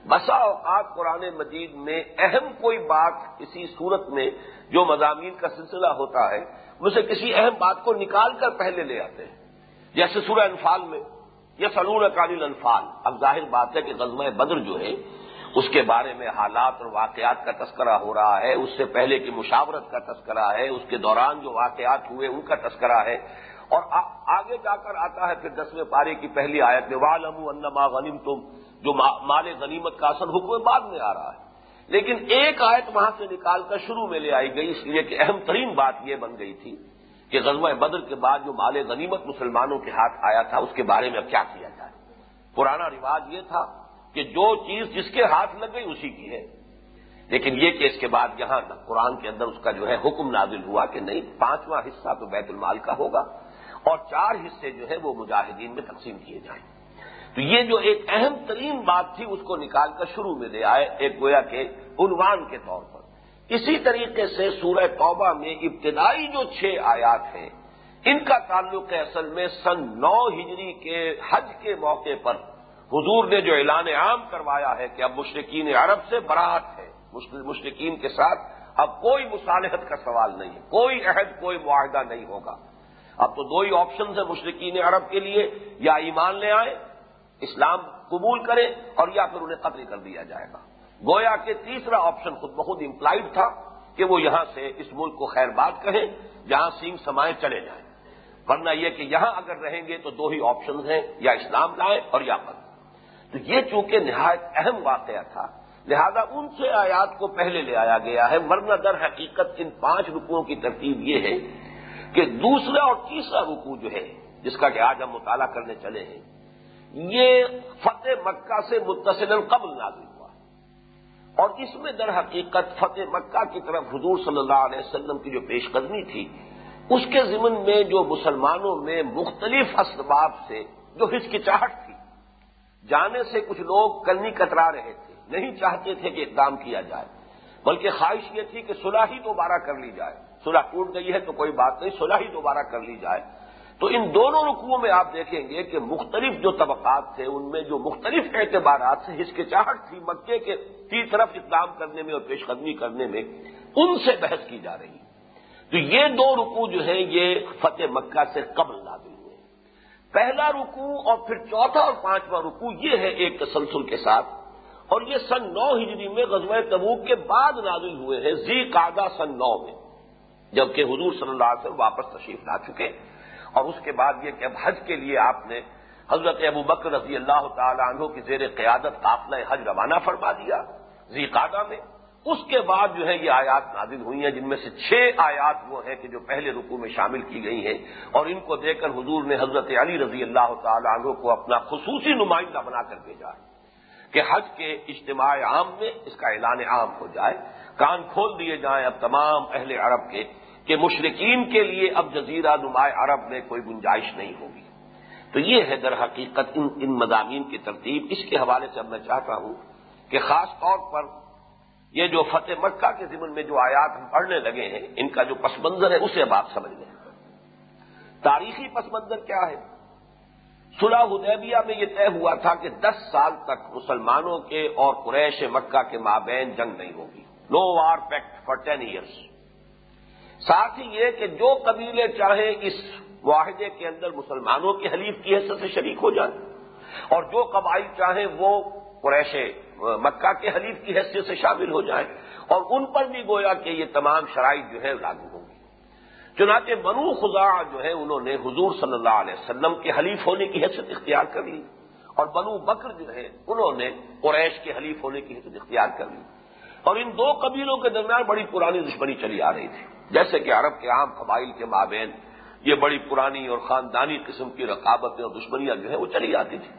بسا اوقات قرآن مجید میں اہم کوئی بات اسی صورت میں جو مضامین کا سلسلہ ہوتا ہے اسے کسی اہم بات کو نکال کر پہلے لے آتے ہیں، جیسے سورہ انفال میں یسألونک عن الانفال۔ اب ظاہر بات ہے کہ غزوہ بدر جو ہے اس کے بارے میں حالات اور واقعات کا تذکرہ ہو رہا ہے، اس سے پہلے کی مشاورت کا تذکرہ ہے، اس کے دوران جو واقعات ہوئے ان کا تذکرہ ہے، اور آگے جا کر آتا ہے پھر دسویں پارے کی پہلی آیت میں وَاعْلَمُوا أَنَّمَا غَنِمْتُمْ، جو مال غنیمت کا اصل حکم بعد میں آ رہا ہے، لیکن ایک آیت وہاں سے نکال کر شروع میں لے آئی گئی، اس لیے کہ اہم ترین بات یہ بن گئی تھی کہ غزوہ بدر کے بعد جو مال غنیمت مسلمانوں کے ہاتھ آیا تھا اس کے بارے میں اب کیا کیا جائے۔ پرانا رواج یہ تھا کہ جو چیز جس کے ہاتھ لگ گئی اسی کی ہے، لیکن یہ کہ اس کے بعد یہاں قرآن کے اندر اس کا جو ہے حکم نازل ہوا کہ نہیں، پانچواں حصہ تو بیت المال کا ہوگا اور چار حصے جو ہے وہ مجاہدین میں تقسیم کیے جائیں۔ تو یہ جو ایک اہم ترین بات تھی اس کو نکال کر شروع میں لے آئے، ایک گویا کے عنوان کے طور پر۔ اسی طریقے سے سورہ توبہ میں ابتدائی جو چھ آیات ہیں ان کا تعلق ہے اصل میں سن نو ہجری کے حج کے موقع پر حضور نے جو اعلان عام کروایا ہے کہ اب مشرکین عرب سے برات ہے، مشرکین کے ساتھ اب کوئی مصالحت کا سوال نہیں ہے، کوئی عہد کوئی معاہدہ نہیں ہوگا۔ اب تو دو ہی آپشنز ہیں مشرکین عرب کے لیے، یا ایمان لے آئیں، اسلام قبول کریں، اور یا پھر انہیں قتل کر دیا جائے گا۔ گویا کہ تیسرا آپشن خود بخود امپلائڈ تھا کہ وہ یہاں سے اس ملک کو خیر بات کہیں، جہاں سینگ سمائے چلے جائیں، ورنہ یہ کہ یہاں اگر رہیں گے تو دو ہی آپشنز ہیں، یا اسلام لائیں اور یا قتل۔ تو یہ چونکہ نہایت اہم واقعہ تھا لہذا ان سے آیات کو پہلے لے آیا گیا ہے، ورنہ در حقیقت ان پانچ رکوعوں کی ترتیب یہ ہے کہ دوسرا اور تیسرا رکوع جو ہے جس کا کہ آج ہم مطالعہ کرنے چلے ہیں یہ فتح مکہ سے متصلا قبل نازل ہوا، اور اس میں در حقیقت فتح مکہ کی طرف حضور صلی اللہ علیہ وسلم کی جو پیش قدمی تھی اس کے ضمن میں جو مسلمانوں میں مختلف اسباب سے جو ہچکچاہٹ تھی، جانے سے کچھ لوگ کنی کترا رہے تھے، نہیں چاہتے تھے کہ اقدام کیا جائے، بلکہ خواہش یہ تھی کہ صلح ہی دوبارہ کر لی جائے، صلح ٹوٹ گئی ہے تو کوئی بات نہیں، صلح ہی دوبارہ کر لی جائے۔ تو ان دونوں رکوعوں میں آپ دیکھیں گے کہ مختلف جو طبقات تھے ان میں جو مختلف اعتبارات سے ہچکچاہٹ تھی مکے کے کی طرف اقدام کرنے میں اور پیش قدمی کرنے میں، ان سے بحث کی جا رہی ہے۔ تو یہ دو رکوع جو ہیں یہ فتح مکہ سے قبل نازل ہوئے، پہلا رکوع اور پھر چوتھا اور پانچواں رکوع یہ ہے ایک تسلسل کے ساتھ، اور یہ سن نو ہجری میں غزوہ تبوک کے بعد نازل ہوئے ہیں، ذی قعدہ سن نو میں، جبکہ حضور صلی اللہ علیہ وسلم واپس تشریف لا چکے، اور اس کے بعد یہ کہ اب حج کے لیے آپ نے حضرت ابو بکر رضی اللہ تعالی عنہ کی زیر قیادت قافلہ حج روانہ فرما دیا ذی قعدہ میں۔ اس کے بعد جو ہے یہ آیات نازل ہوئی ہیں، جن میں سے چھ آیات وہ ہیں کہ جو پہلے رکوع میں شامل کی گئی ہیں، اور ان کو دیکھ کر حضور نے حضرت علی رضی اللہ تعالی عنہ کو اپنا خصوصی نمائندہ بنا کر بھیجا کہ حج کے اجتماع عام میں اس کا اعلان عام ہو جائے، کان کھول دیے جائیں اب تمام اہل عرب کے کہ مشرکین کے لیے اب جزیرہ نماء عرب میں کوئی گنجائش نہیں ہوگی۔ تو یہ ہے در حقیقت ان ان مضامین کی ترتیب۔ اس کے حوالے سے اب میں چاہتا ہوں کہ خاص طور پر یہ جو فتح مکہ کے ضمن میں جو آیات ہم پڑھنے لگے ہیں ان کا جو پس منظر ہے اسے اب آپ سمجھ لیں۔ تاریخی پس منظر کیا ہے؟ صلح حدیبیہ میں یہ طے ہوا تھا کہ دس سال تک مسلمانوں کے اور قریش مکہ کے مابین جنگ نہیں ہوگی، no war pact for ten years. ساتھ ہی یہ کہ جو قبیلے چاہیں اس معاہدے کے اندر مسلمانوں کے حلیف کی حیثیت سے شریک ہو جائیں، اور جو قبائل چاہیں وہ قریش مکہ کے حلیف کی حیثیت سے شامل ہو جائیں، اور ان پر بھی گویا کہ یہ تمام شرائط جو ہے لاگو ہوں گی۔ چنانچہ بنو خزاعہ جو ہے انہوں نے حضور صلی اللہ علیہ وسلم کے حلیف ہونے کی حیثیت اختیار کر لی، اور بنو بکر جو ہے انہوں نے قریش کے حلیف ہونے کی حیثیت اختیار کر لی، اور ان دو قبیلوں کے درمیان بڑی پرانی دشمنی چلی آ رہی تھی، جیسے کہ عرب کے عام قبائل کے مابین یہ بڑی پرانی اور خاندانی قسم کی رقابتیں اور دشمنیاں جو ہے وہ چلی آتی تھی۔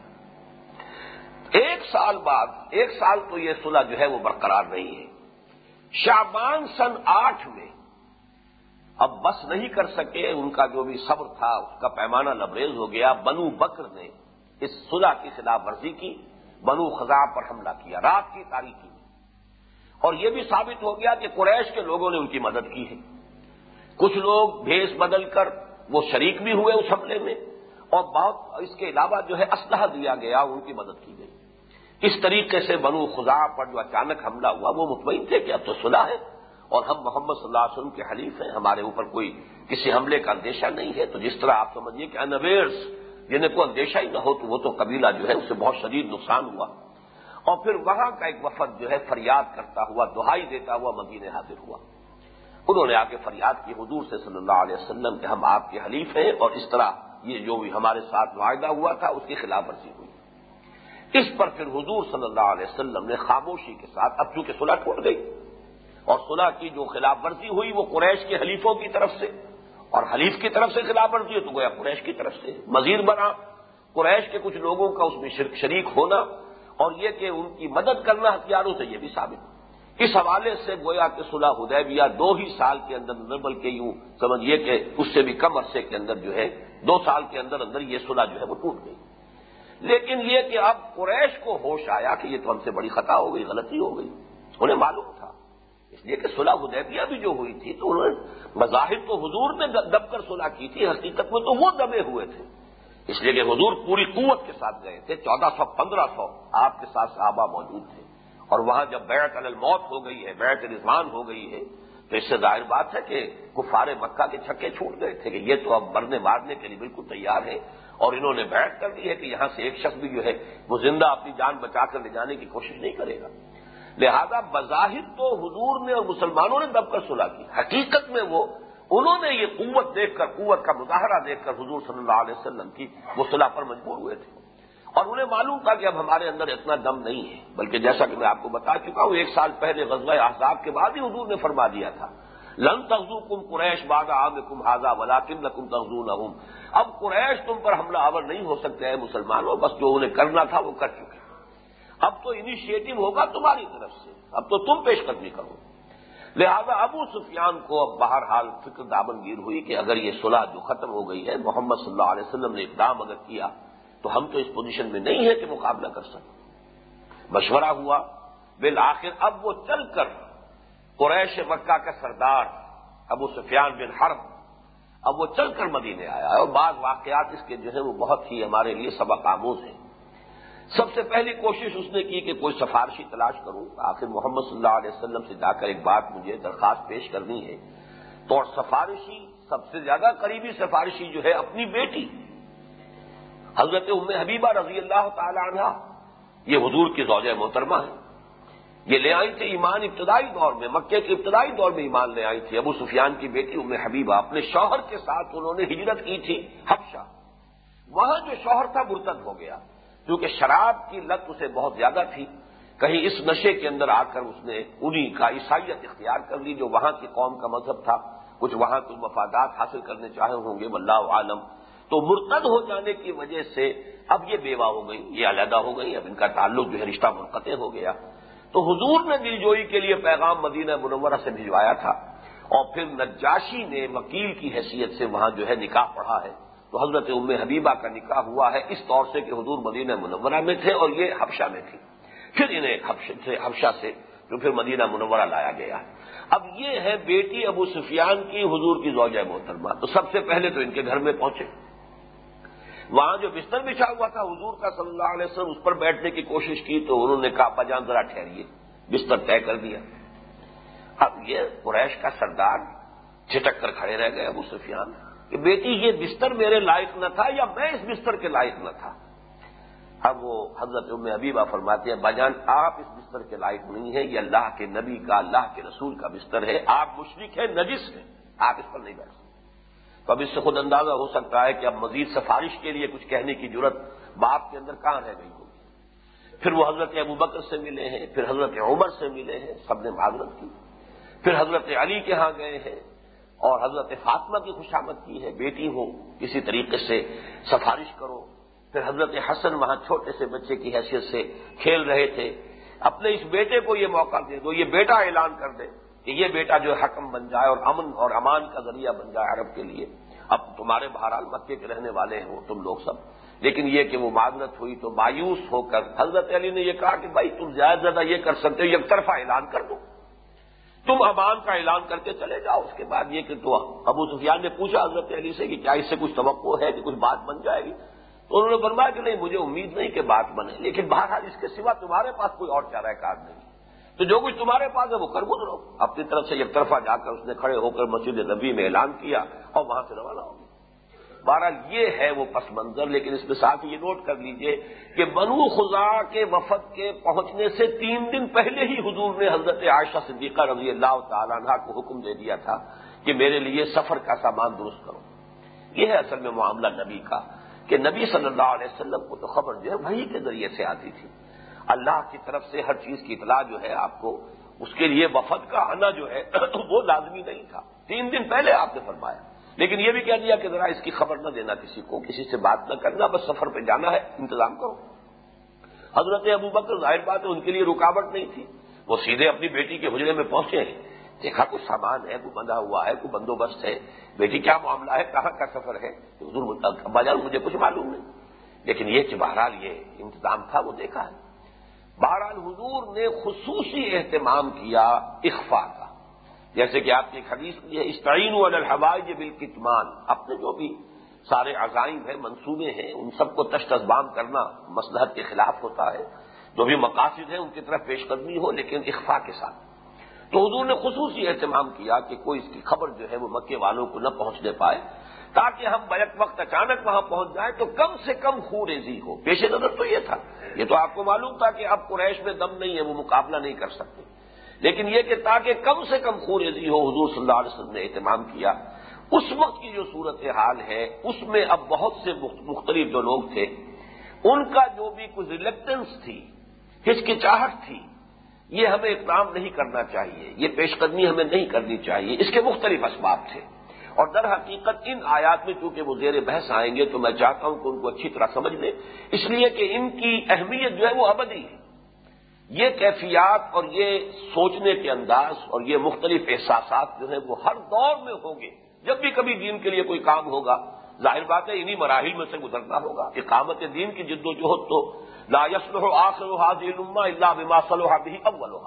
ایک سال بعد ایک سال تو یہ صلح جو ہے وہ برقرار نہیں ہے۔ شعبان سن آٹھ میں اب بس نہیں کر سکے، ان کا جو بھی صبر تھا اس کا پیمانہ لبریز ہو گیا، بنو بکر نے اس صلح کی خلاف ورزی کی، بنو خزاعہ پر حملہ کیا رات کی تاریکی میں، اور یہ بھی ثابت ہو گیا کہ قریش کے لوگوں نے ان کی مدد کی ہے۔ کچھ لوگ بھیس بدل کر وہ شریک بھی ہوئے اس حملے میں، اور بہت اس کے علاوہ جو ہے اسلحہ دیا گیا، ان کی مدد کی گئی۔ اس طریقے سے بنو خزاعہ پر جو اچانک حملہ ہوا وہ مطمئن تھے کہ اب تو صلح ہے اور ہم محمد صلی اللہ علیہ وسلم کے حلیف ہیں، ہمارے اوپر کوئی کسی حملے کا اندیشہ نہیں ہے. تو جس طرح آپ سمجھیے کہ انویئرس جنہیں کوئی اندیشہ ہی نہ ہو تو وہ تو قبیلہ جو ہے اسے بہت شدید نقصان ہوا. اور پھر وہاں کا ایک وفد جو ہے فریاد کرتا ہوا، دہائی دیتا ہوا مدینے حاضر ہوا. انہوں نے آ کے فریاد کی حضور سے صلی اللہ علیہ وسلم کہ ہم آپ کے حلیف ہیں اور اس طرح یہ جو بھی ہمارے ساتھ معاہدہ ہوا تھا اس کی خلاف ورزی ہوئی. اس پر پھر حضور صلی اللہ علیہ وسلم نے خاموشی کے ساتھ، اب چونکہ صلح ٹوٹ گئی اور صلح کی جو خلاف ورزی ہوئی وہ قریش کے حلیفوں کی طرف سے، اور حلیف کی طرف سے خلاف ورزی ہے تو گویا قریش کی طرف سے مزید بنا قریش کے کچھ لوگوں کا اس میں شرک شریک ہونا اور یہ کہ ان کی مدد کرنا ہتھیاروں سے یہ بھی ثابت. اس حوالے سے گویا کہ صلح حدیبیہ دو ہی سال کے اندر اندر بلکہ یوں سمجھیے کہ اس سے بھی کم عرصے کے اندر جو ہے دو سال کے اندر اندر یہ صلح جو ہے وہ ٹوٹ گئی. لیکن یہ کہ اب قریش کو ہوش آیا کہ یہ تو ہم سے بڑی خطا ہو گئی، غلطی ہو گئی. انہیں معلوم تھا اس لیے کہ صلح حدیبیہ بھی جو ہوئی تھی تو انہوں نے مظاہر تو حضور نے دب کر صلح کی تھی، حقیقت میں تو وہ دبے ہوئے تھے. اس لیے کہ حضور پوری قوت کے ساتھ گئے تھے، چودہ سو پندرہ سو آپ کے ساتھ صحابہ موجود تھے. اور وہاں جب بیعت علی الموت ہو گئی ہے، بیعت رضوان ہو گئی ہے تو اس سے ظاہر بات ہے کہ کفار مکہ کے چھکے چھوٹ گئے تھے کہ یہ تو اب مرنے مارنے کے لیے بالکل تیار ہے اور انہوں نے بیعت کر دی ہے کہ یہاں سے ایک شخص بھی جو ہے وہ زندہ اپنی جان بچا کر لے جانے کی کوشش نہیں کرے گا. لہذا بظاہر تو حضور نے اور مسلمانوں نے دب کر صلح کی، حقیقت میں وہ انہوں نے یہ قوت دیکھ کر، قوت کا مظاہرہ دیکھ کر حضور صلی اللہ علیہ وسلم کی وہ صلح پر مجبور ہوئے تھے. اور انہیں معلوم تھا کہ اب ہمارے اندر اتنا دم نہیں ہے، بلکہ جیسا کہ میں آپ کو بتا چکا ہوں ایک سال پہلے غزوہ احزاب کے بعد ہی حضور نے فرما دیا تھا لن تغزوکم قریش بعد عامکم ھذا ولکن لکم تغزونہم. اب قریش تم پر حملہ آور نہیں ہو سکتے ہیں مسلمانوں، بس جو انہیں کرنا تھا وہ کر چکے. اب تو انیشیٹو ہوگا تمہاری طرف سے، اب تو تم پیش قدمی کرو. لہذا ابو سفیان کو اب بہرحال فکر دامنگیر ہوئی کہ اگر یہ صلح جو ختم ہو گئی ہے، محمد صلی اللہ علیہ وسلم نے اقدام اگر کیا تو ہم تو اس پوزیشن میں نہیں ہے کہ مقابلہ کر سکیں. مشورہ ہوا، بالآخر اب وہ چل کر قریش مکہ کا سردار ابو سفیان بن حرب اب وہ چل کر مدینے آیا ہے. اور بعض واقعات اس کے جو ہے وہ بہت ہی ہمارے لیے سبق آموز ہیں. سب سے پہلی کوشش اس نے کی کہ کوئی سفارشی تلاش کروں، آخر محمد صلی اللہ علیہ وسلم سے جا کر ایک بات مجھے درخواست پیش کرنی ہے. تو اور سفارشی سب سے زیادہ قریبی سفارشی جو ہے اپنی بیٹی حضرت ام حبیبہ رضی اللہ تعالی عنہا، یہ حضور کی زوجہ محترمہ ہے. یہ لے آئی تھی ایمان ابتدائی دور میں، مکے کے ابتدائی دور میں ایمان لے آئی تھی. ابو سفیان کی بیٹی ام حبیبہ اپنے شوہر کے ساتھ انہوں نے ہجرت کی تھی حبشہ. وہاں جو شوہر تھا مرتد ہو گیا کیونکہ شراب کی لت اسے بہت زیادہ تھی. کہیں اس نشے کے اندر آ کر اس نے انہی کا عیسائیت اختیار کر لی جو وہاں کی قوم کا مذہب تھا. کچھ وہاں کچھ مفادات حاصل کرنے چاہے ہوں گے واللہ عالم. تو مرتد ہو جانے کی وجہ سے اب یہ بیوہ ہو گئی، یہ علیحدہ ہو گئی، اب ان کا تعلق جو ہے رشتہ منقطع ہو گیا. تو حضور نے دلجوئی کے لیے پیغام مدینہ منورہ سے بھجوایا تھا اور پھر نجاشی نے وکیل کی حیثیت سے وہاں جو ہے نکاح پڑھا ہے. تو حضرت ام حبیبہ کا نکاح ہوا ہے اس طور سے کہ حضور مدینہ منورہ میں تھے اور یہ حبشہ میں تھی. پھر انہیں حبشہ سے جو پھر مدینہ منورہ لایا گیا. اب یہ ہے بیٹی ابو سفیان کی حضور کی زوجہ محترمہ. تو سب سے پہلے تو ان کے گھر میں پہنچے، وہاں جو بستر بچھا ہوا تھا حضور کا صلی اللہ علیہ وسلم اس پر بیٹھنے کی کوشش کی تو انہوں نے کہا بجان ذرا ٹھہریے، بستر طے کر دیا. اب یہ قریش کا سردار چھٹک کر کھڑے رہ گئے ابو سفیان کہ بیٹی یہ بستر میرے لائق نہ تھا یا میں اس بستر کے لائق نہ تھا. اب وہ حضرت ام حبیبہ فرماتے ہیں بجان آپ اس بستر کے لائق نہیں ہیں، یہ اللہ کے نبی کا، اللہ کے رسول کا بستر ہے، آپ مشرک ہیں، نجس ہیں، آپ اس پر نہیں بیٹھ سکتے. تو اب اس سے خود اندازہ ہو سکتا ہے کہ اب مزید سفارش کے لیے کچھ کہنے کی جرت باپ کے اندر کہاں رہ گئی ہوگی. پھر وہ حضرت ابو بکر سے ملے ہیں، پھر حضرت عمر سے ملے ہیں، سب نے معذرت کی. پھر حضرت علی کے ہاں گئے ہیں اور حضرت فاطمہ کی خوشامد کی ہے، بیٹی ہو کسی طریقے سے سفارش کرو. پھر حضرت حسن وہاں چھوٹے سے بچے کی حیثیت سے کھیل رہے تھے، اپنے اس بیٹے کو یہ موقع دے دو، یہ بیٹا اعلان کر دے کہ یہ بیٹا جو حکم بن جائے اور امن اور امان کا ذریعہ بن جائے عرب کے لیے. اب تمہارے بہرحال مکے کے رہنے والے ہیں وہ تم لوگ سب، لیکن یہ کہ وہ معذرت ہوئی تو مایوس ہو کر حضرت علی نے یہ کہا کہ بھائی تم زیادہ زیادہ یہ کر سکتے ہو، یک طرفہ اعلان کر دو، تم امان کا اعلان کر کے چلے جاؤ. اس کے بعد یہ کہ تو ابو سفیان نے پوچھا حضرت علی سے کہ کیا اس سے کچھ توقع ہے کہ کچھ بات بن جائے گی. تو انہوں نے فرمایا کہ نہیں مجھے امید نہیں کہ بات بنے، لیکن بہرحال اس کے سوا تمہارے پاس کوئی اور چارہ کار نہیں، تو جو کچھ تمہارے پاس ہے وہ کر گزرو۔ اپنی طرف سے ایک طرفہ جا کر اس نے کھڑے ہو کر مسجد نبی میں اعلان کیا اور وہاں سے روانہ ہو گیا۔ بہرحال یہ ہے وہ پس منظر، لیکن اس میں ساتھ یہ نوٹ کر لیجئے کہ بنو خزاعہ کے وفد کے پہنچنے سے تین دن پہلے ہی حضور نے حضرت عائشہ صدیقہ رضی اللہ تعالیٰ عنہا کو حکم دے دیا تھا کہ میرے لیے سفر کا سامان درست کرو۔ یہ ہے اصل میں معاملہ نبی کا، کہ نبی صلی اللہ علیہ وسلم کو تو خبر جو ہے وحی کے ذریعے سے آتی تھی، اللہ کی طرف سے ہر چیز کی اطلاع جو ہے آپ کو، اس کے لیے وفد کا آنا جو ہے وہ لازمی نہیں تھا، تین دن پہلے آپ نے فرمایا، لیکن یہ بھی کہہ دیا کہ ذرا اس کی خبر نہ دینا کسی کو، کسی سے بات نہ کرنا، بس سفر پہ جانا ہے انتظام کرو۔ حضرت ابوبکر ظاہر بات ہے ان کے لیے رکاوٹ نہیں تھی، وہ سیدھے اپنی بیٹی کے حجرے میں پہنچے ہیں، دیکھا کچھ سامان ہے، کوئی بندھا ہوا ہے، کوئی بندوبست ہے، بیٹی کیا معاملہ ہے، کہاں کا سفر ہے، حضور ابا جان مجھے کچھ معلوم نہیں، لیکن یہ کہ بہرحال یہ انتظام تھا وہ دیکھا ہے۔ بہرحال حضور نے خصوصی اہتمام کیا اخفاء کا، جیسے کہ آپ کی ایک حدیث میں ہے استعینوا علی الحوائج بالکتمان، اپنے جو بھی سارے عزائم ہیں منصوبے ہیں ان سب کو تشت ازبام کرنا مصلحت کے خلاف ہوتا ہے، جو بھی مقاصد ہیں ان کی طرف پیش قدمی ہو لیکن اخفاء کے ساتھ۔ تو حضور نے خصوصی اہتمام کیا کہ کوئی اس کی خبر جو ہے وہ مکے والوں کو نہ پہنچنے پائے، تاکہ ہم بیک وقت اچانک وہاں پہنچ جائیں تو کم سے کم خوریزی ہو۔ پیش نظر تو یہ تھا، یہ تو آپ کو معلوم تھا کہ اب قریش میں دم نہیں ہے، وہ مقابلہ نہیں کر سکتے، لیکن یہ کہ تاکہ کم سے کم خوریزی ہو، حضور صلی اللہ علیہ وسلم نے اہتمام کیا۔ اس وقت کی جو صورتحال ہے اس میں اب بہت سے مختلف جو لوگ تھے ان کا جو بھی کچھ ریلیکٹنس تھی، ہچکچاہٹ تھی، یہ ہمیں اقدام نہیں کرنا چاہیے، یہ پیش قدمی ہمیں نہیں کرنی چاہیے، اس کے مختلف اسباب تھے، اور در حقیقت ان آیات میں چونکہ وہ زیر بحث آئیں گے تو میں چاہتا ہوں کہ ان کو اچھی طرح سمجھ لیں، اس لیے کہ ان کی اہمیت جو ہے وہ ابدی ہے۔ یہ کیفیات اور یہ سوچنے کے انداز اور یہ مختلف احساسات جو ہیں وہ ہر دور میں ہوں گے، جب بھی کبھی دین کے لیے کوئی کام ہوگا ظاہر بات ہے انہی مراحل میں سے گزرنا ہوگا۔ اقامت دین کی جد و جہد تو لا يصلح آخر هذه الامہ الا بما صلح به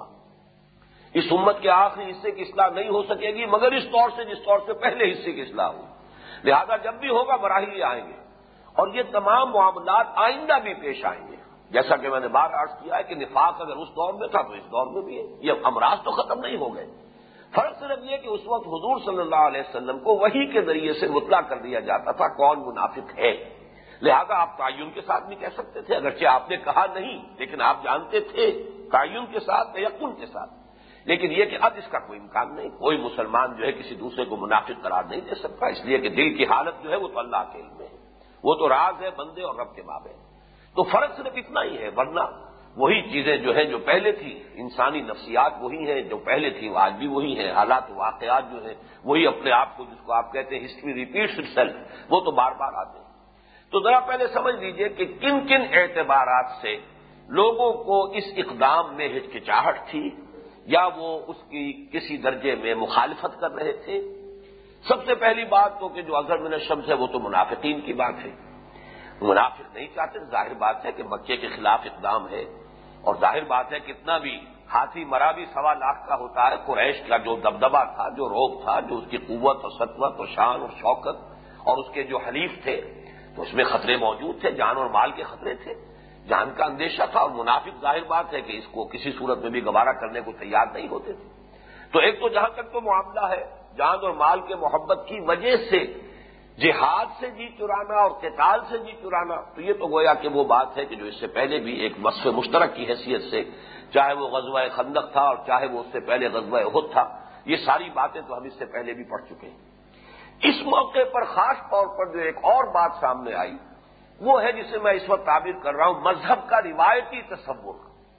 اولها، اس امت کے آخری حصے کی اصلاح نہیں ہو سکے گی مگر اس طور سے جس طور سے پہلے حصے کی اصلاح ہوئی، لہذا جب بھی ہوگا مراحل یہ آئیں گے، اور یہ تمام معاملات آئندہ بھی پیش آئیں گے، جیسا کہ میں نے بار عرض کیا ہے کہ نفاق اگر اس دور میں تھا تو اس دور میں بھی ہے، یہ امراض تو ختم نہیں ہو گئے، فرق صرف یہ کہ اس وقت حضور صلی اللہ علیہ وسلم کو وحی کے ذریعے سے مطلع کر دیا جاتا تھا کون منافق ہے، لہذا آپ تعین کے ساتھ بھی کہہ سکتے تھے، اگرچہ آپ نے کہا نہیں لیکن آپ جانتے تھے تعین کے ساتھ تیقن کے ساتھ، لیکن یہ کہ اب اس کا کوئی امکان نہیں، کوئی مسلمان جو ہے کسی دوسرے کو منافق قرار نہیں دے سکتا، اس لیے کہ دل کی حالت جو ہے وہ تو اللہ کے علم میں ہے، وہ تو راز ہے بندے اور رب کے مابین۔ تو فرق صرف اتنا ہی ہے، ورنہ وہی چیزیں جو ہیں جو پہلے تھی، انسانی نفسیات وہی ہیں جو پہلے تھی، آج بھی وہی ہیں، حالات واقعات جو ہیں وہی اپنے آپ کو جس کو آپ کہتے ہیں ہسٹری ریپیٹس اٹ سیلف، وہ تو بار بار آتے ہیں۔ تو ذرا پہلے سمجھ لیجئے کہ کن کن اعتبارات سے لوگوں کو اس اقدام میں ہچکچاہٹ تھی یا وہ اس کی کسی درجے میں مخالفت کر رہے تھے۔ سب سے پہلی بات تو کہ جو اظہر من الشمس ہے وہ تو منافقین کی بات ہے، منافق نہیں چاہتے، ظاہر بات ہے کہ مکے کے خلاف اقدام ہے، اور ظاہر بات ہے کتنا بھی ہاتھی مرا بھی سوا لاکھ کا ہوتا ہے، قریش کا جو دبدبا تھا، جو روب تھا، جو اس کی قوت اور سطوت اور شان اور شوکت اور اس کے جو حلیف تھے تو اس میں خطرے موجود تھے، جان اور مال کے خطرے تھے، جان کا اندیشہ تھا، اور منافق ظاہر بات ہے کہ اس کو کسی صورت میں بھی گوارا کرنے کو تیار نہیں ہوتے تھے۔ تو ایک تو جہاں تک تو معاملہ ہے جان اور مال کے محبت کی وجہ سے جہاد سے جی چرانا اور قتال سے جی چرانا، تو یہ تو گویا کہ وہ بات ہے کہ جو اس سے پہلے بھی ایک وصف مشترک کی حیثیت سے، چاہے وہ غزوہ خندق تھا اور چاہے وہ اس سے پہلے غزوہ احد تھا، یہ ساری باتیں تو ہم اس سے پہلے بھی پڑھ چکے ہیں۔ اس موقع پر خاص طور پر جو ایک اور بات سامنے آئی وہ ہے جسے میں اس وقت تعبیر کر رہا ہوں مذہب کا روایتی تصور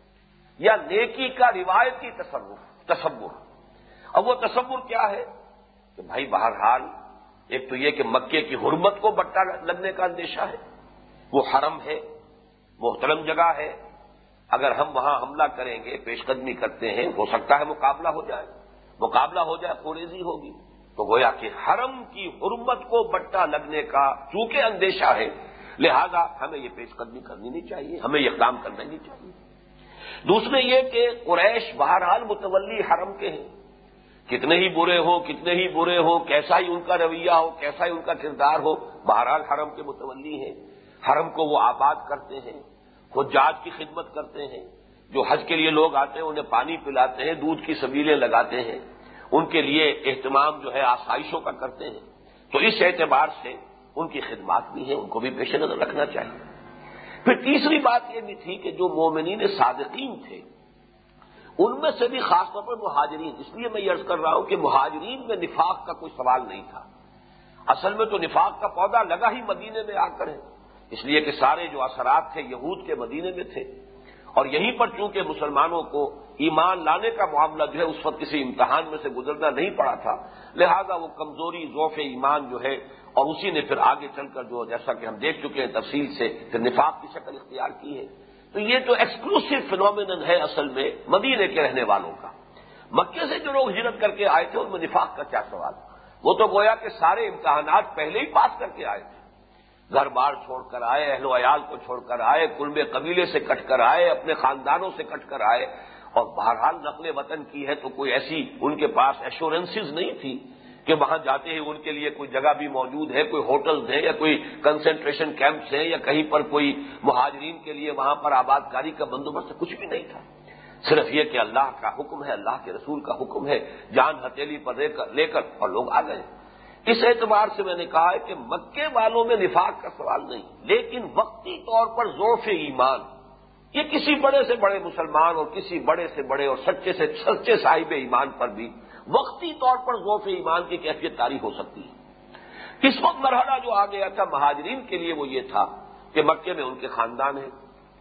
یا نیکی کا روایتی تصور تصور اب وہ تصور کیا ہے کہ بھائی بہرحال ایک تو یہ کہ مکے کی حرمت کو بٹا لگنے کا اندیشہ ہے، وہ حرم ہے، محترم جگہ ہے، اگر ہم وہاں حملہ کریں گے، پیش قدمی کرتے ہیں، ہو سکتا ہے مقابلہ ہو جائے، مقابلہ ہو جائے خوریزی ہوگی، تو گویا کہ حرم کی حرمت کو بٹا لگنے کا چونکہ اندیشہ ہے، لہذا ہمیں یہ پیش قدمی کرنی نہیں چاہیے، ہمیں یہ اقدام کرنا نہیں چاہیے۔ دوسرے یہ کہ قریش بہرحال متولی حرم کے ہیں، کتنے ہی برے ہوں کتنے ہی برے ہوں، کیسا ہی ان کا رویہ ہو، کیسا ہی ان کا کردار ہو، بہرحال حرم کے متولی ہیں، حرم کو وہ آباد کرتے ہیں، حجاج کی خدمت کرتے ہیں، جو حج کے لیے لوگ آتے ہیں انہیں پانی پلاتے ہیں، دودھ کی سبیلیں لگاتے ہیں، ان کے لیے اہتمام جو ہے آسائشوں کا کرتے ہیں. تو اس اعتبار سے ان کی خدمات بھی ہیں، ان کو بھی پیش نظر رکھنا چاہیے. پھر تیسری بات یہ بھی تھی کہ جو مومنین صادقین تھے ان میں سے بھی خاص طور پر مہاجرین، اس لیے میں یہ عرض کر رہا ہوں کہ مہاجرین میں نفاق کا کوئی سوال نہیں تھا. اصل میں تو نفاق کا پودا لگا ہی مدینے میں آ کر ہے، اس لیے کہ سارے جو اثرات تھے یہود کے مدینے میں تھے، اور یہیں پر چونکہ مسلمانوں کو ایمان لانے کا معاملہ جو ہے اس وقت کسی امتحان میں سے گزرنا نہیں پڑا تھا، لہذا وہ کمزوری ضعف ایمان جو ہے، اور اسی نے پھر آگے چل کر جو جیسا کہ ہم دیکھ چکے ہیں تفصیل سے پھر نفاق کی شکل اختیار کی ہے. تو یہ جو ایکسکلوسو فینومینن ہے اصل میں مدینے کے رہنے والوں کا. مکے سے جو لوگ ہجرت کر کے آئے تھے ان میں نفاق کا کیا سوال؟ وہ تو گویا کہ سارے امتحانات پہلے ہی پاس کر کے آئے تھے، گھر بار چھوڑ کر آئے، اہل و عیال کو چھوڑ کر آئے، قرب قبیلے سے کٹ کر آئے، اپنے خاندانوں سے کٹ کر آئے، اور بہرحال نقل وطن کی ہے تو کوئی ایسی ان کے پاس ایشورنسز نہیں تھی کہ وہاں جاتے ہی ان کے لیے کوئی جگہ بھی موجود ہے، کوئی ہوٹلز ہیں یا کوئی کنسنٹریشن کیمپس ہیں یا کہیں پر کوئی مہاجرین کے لیے وہاں پر آباد کاری کا بندوبست، کچھ بھی نہیں تھا. صرف یہ کہ اللہ کا حکم ہے، اللہ کے رسول کا حکم ہے، جان ہتھیلی پر لے کر اور لوگ آ گئے. اس اعتبار سے میں نے کہا ہے کہ مکے والوں میں نفاق کا سوال نہیں، لیکن وقتی طور پر ضعف ایمان یہ کسی بڑے سے بڑے مسلمان اور کسی بڑے سے بڑے اور سچے سے سچے صاحب ایمان پر بھی وقتی طور پر ضعف ایمان کی کیفیت طاری ہو سکتی ہے. اس وقت مرحلہ جو آ گیا تھا مہاجرین کے لیے وہ یہ تھا کہ مکے میں ان کے خاندان ہیں،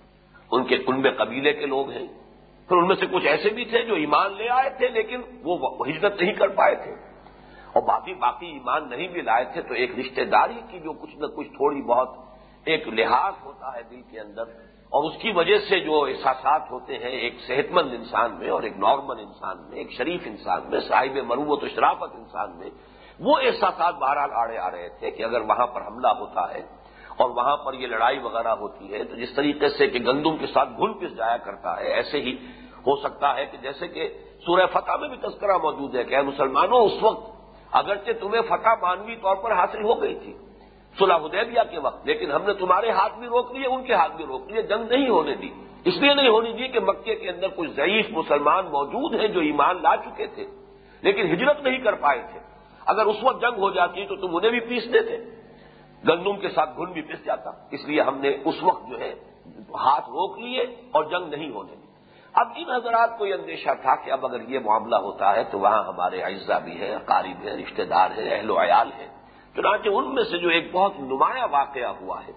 ان کے کنبے قبیلے کے لوگ ہیں، پھر ان میں سے کچھ ایسے بھی تھے جو ایمان لے آئے تھے لیکن وہ ہجرت نہیں کر پائے تھے، اور باقی باقی ایمان نہیں بھی لائے تھے. تو ایک رشتہ داری کی جو کچھ نہ کچھ تھوڑی بہت ایک لحاظ ہوتا ہے دل کے اندر، اور اس کی وجہ سے جو احساسات ہوتے ہیں ایک صحت مند انسان میں اور ایک نارمل انسان میں، ایک شریف انسان میں، صاحب مروت و شرافت انسان میں، وہ احساسات بہرحال آڑے آ رہے تھے کہ اگر وہاں پر حملہ ہوتا ہے اور وہاں پر یہ لڑائی وغیرہ ہوتی ہے تو جس طریقے سے کہ گندم کے ساتھ گھل پس جایا کرتا ہے، ایسے ہی ہو سکتا ہے کہ جیسے کہ سورہ فتح میں بھی تذکرہ موجود ہے کہ اے مسلمانوں اس وقت اگرچہ تمہیں فتح مانوی طور پر حاصل ہو گئی تھی صلح حدیبیہ کے وقت، لیکن ہم نے تمہارے ہاتھ بھی روک لیے، ان کے ہاتھ بھی روک لیے، جنگ نہیں ہونے دی. اس لیے نہیں ہونے دی کہ مکے کے اندر کچھ ضعیف مسلمان موجود ہیں جو ایمان لا چکے تھے لیکن ہجرت نہیں کر پائے تھے. اگر اس وقت جنگ ہو جاتی تو تم انہیں بھی پیس دیتے، گندم کے ساتھ گھن بھی پس جاتا. اس لیے ہم نے اس وقت جو ہے ہاتھ روک لیے اور جنگ نہیں ہونے دی. اب ان حضرات کو یہ اندیشہ تھا کہ اب اگر یہ معاملہ ہوتا ہے تو وہاں ہمارے اعزا بھی ہیں، اقارب ہیں، رشتہ دار ہیں، اہل و عیال ہیں. چنانچہ ان میں سے جو ایک بہت نمایاں واقعہ ہوا ہے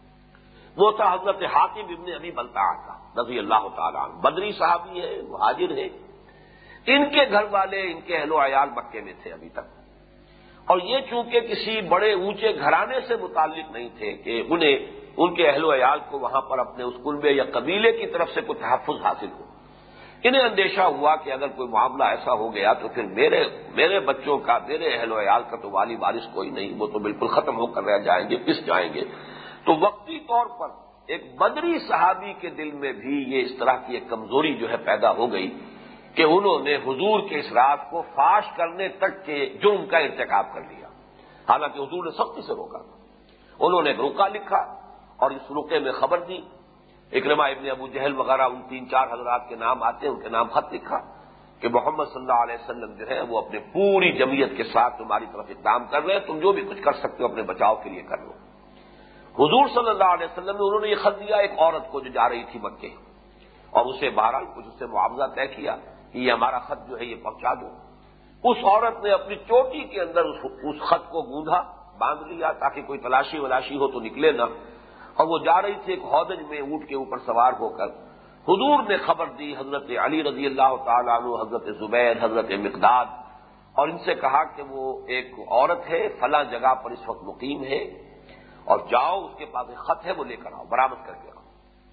وہ تھا حضرت حاتم ابن ابی بلتعہ کا رضی اللہ تعالیٰ عنہ. بدری صحابی ہے، مہاجر ہے. ان کے گھر والے، ان کے اہل و عیال مکے میں تھے ابھی تک، اور یہ چونکہ کسی بڑے اونچے گھرانے سے متعلق نہیں تھے کہ انہیں ان کے اہل و عیال کو وہاں پر اپنے اس کنبے یا قبیلے کی طرف سے کوئی تحفظ حاصل ہو. انہیں اندیشہ ہوا کہ اگر کوئی معاملہ ایسا ہو گیا تو پھر میرے میرے بچوں کا، میرے اہل و عیال کا تو والی وارث کوئی نہیں، وہ تو بالکل ختم ہو کر رہ جائیں گے، پس جائیں گے. تو وقتی طور پر ایک بدری صحابی کے دل میں بھی یہ اس طرح کی ایک کمزوری جو ہے پیدا ہو گئی کہ انہوں نے حضور کے اس راز کو فاش کرنے تک کے جرم کا ارتکاب کر لیا، حالانکہ حضور نے سختی سے روکا. انہوں نے ایک رقعہ لکھا اور اس رقعے میں خبر دی. اکرمہ ابن ابو جہل وغیرہ ان تین چار حضرات کے نام آتے ہیں، ان کے نام خط لکھا کہ محمد صلی اللہ علیہ وسلم جو ہے وہ اپنے پوری جمعیت کے ساتھ تمہاری طرف اقدام کر رہے ہیں، تم جو بھی کچھ کر سکتے ہو اپنے بچاؤ کے لیے کر لو. حضور صلی اللہ علیہ وسلم نے انہوں نے یہ خط دیا ایک عورت کو جو جا رہی تھی مکے، اور اسے بہرحال کچھ اس سے معاوضہ طے کیا کہ یہ ہمارا خط جو ہے یہ پہنچا دو. اس عورت نے اپنی چوٹی کے اندر اس خط کو گوندھا، باندھ لیا تاکہ کوئی تلاشی ولاشی ہو تو نکلے نہ، اور وہ جا رہی تھی ایک ہودج میں اونٹ کے اوپر سوار ہو کر. حضور نے خبر دی حضرت علی رضی اللہ تعالیٰ عنہ، حضرت زبیر، حضرت مقداد، اور ان سے کہا کہ وہ ایک عورت ہے فلاں جگہ پر اس وقت مقیم ہے، اور جاؤ اس کے پاس ایک خط ہے وہ لے کر آؤ، برآمد کر کے آؤ.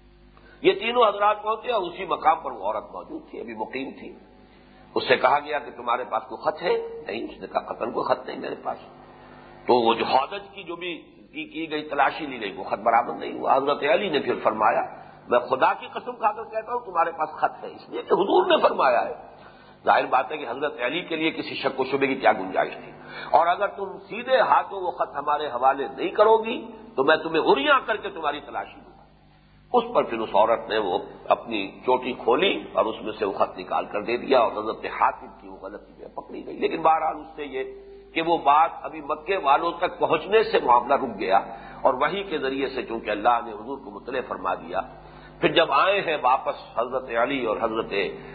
یہ تینوں حضرات پہنچے اور اسی مقام پر وہ عورت موجود تھی، ابھی مقیم تھی. اس سے کہا گیا کہ تمہارے پاس کوئی خط ہے؟ نہیں. اس نے کہا قطن کوئی خط نہیں میرے پاس. تو وہ جو ہودج کی جو بھی کی, کی گئی تلاشی لی گئی وہ خط برآمد نہیں ہوا. حضرت علی نے پھر فرمایا میں خدا کی قسم کھا کر کہتا ہوں تمہارے پاس خط ہے، اس لیے کہ حضور نے فرمایا ہے ظاہر بات ہے کہ حضرت علی کے لیے کسی شک و شبے کی کیا گنجائش تھی. اور اگر تم سیدھے ہاتھوں وہ خط ہمارے حوالے نہیں کرو گی تو میں تمہیں اریاں کر کے تمہاری تلاشی دوں گا. اس پر پھر اس عورت نے وہ اپنی چوٹی کھولی اور اس میں سے وہ خط نکال کر دے دیا اور حضرت حاتم کی وہ غلطی جو ہے پکڑی گئی. لیکن بہرحال اس سے یہ کہ وہ بات ابھی مکے والوں تک پہنچنے سے معاملہ رک گیا اور وحی کے ذریعے سے چونکہ اللہ نے حضور کو مطلع فرما دیا. پھر جب آئے ہیں واپس حضرت علی اور حضرت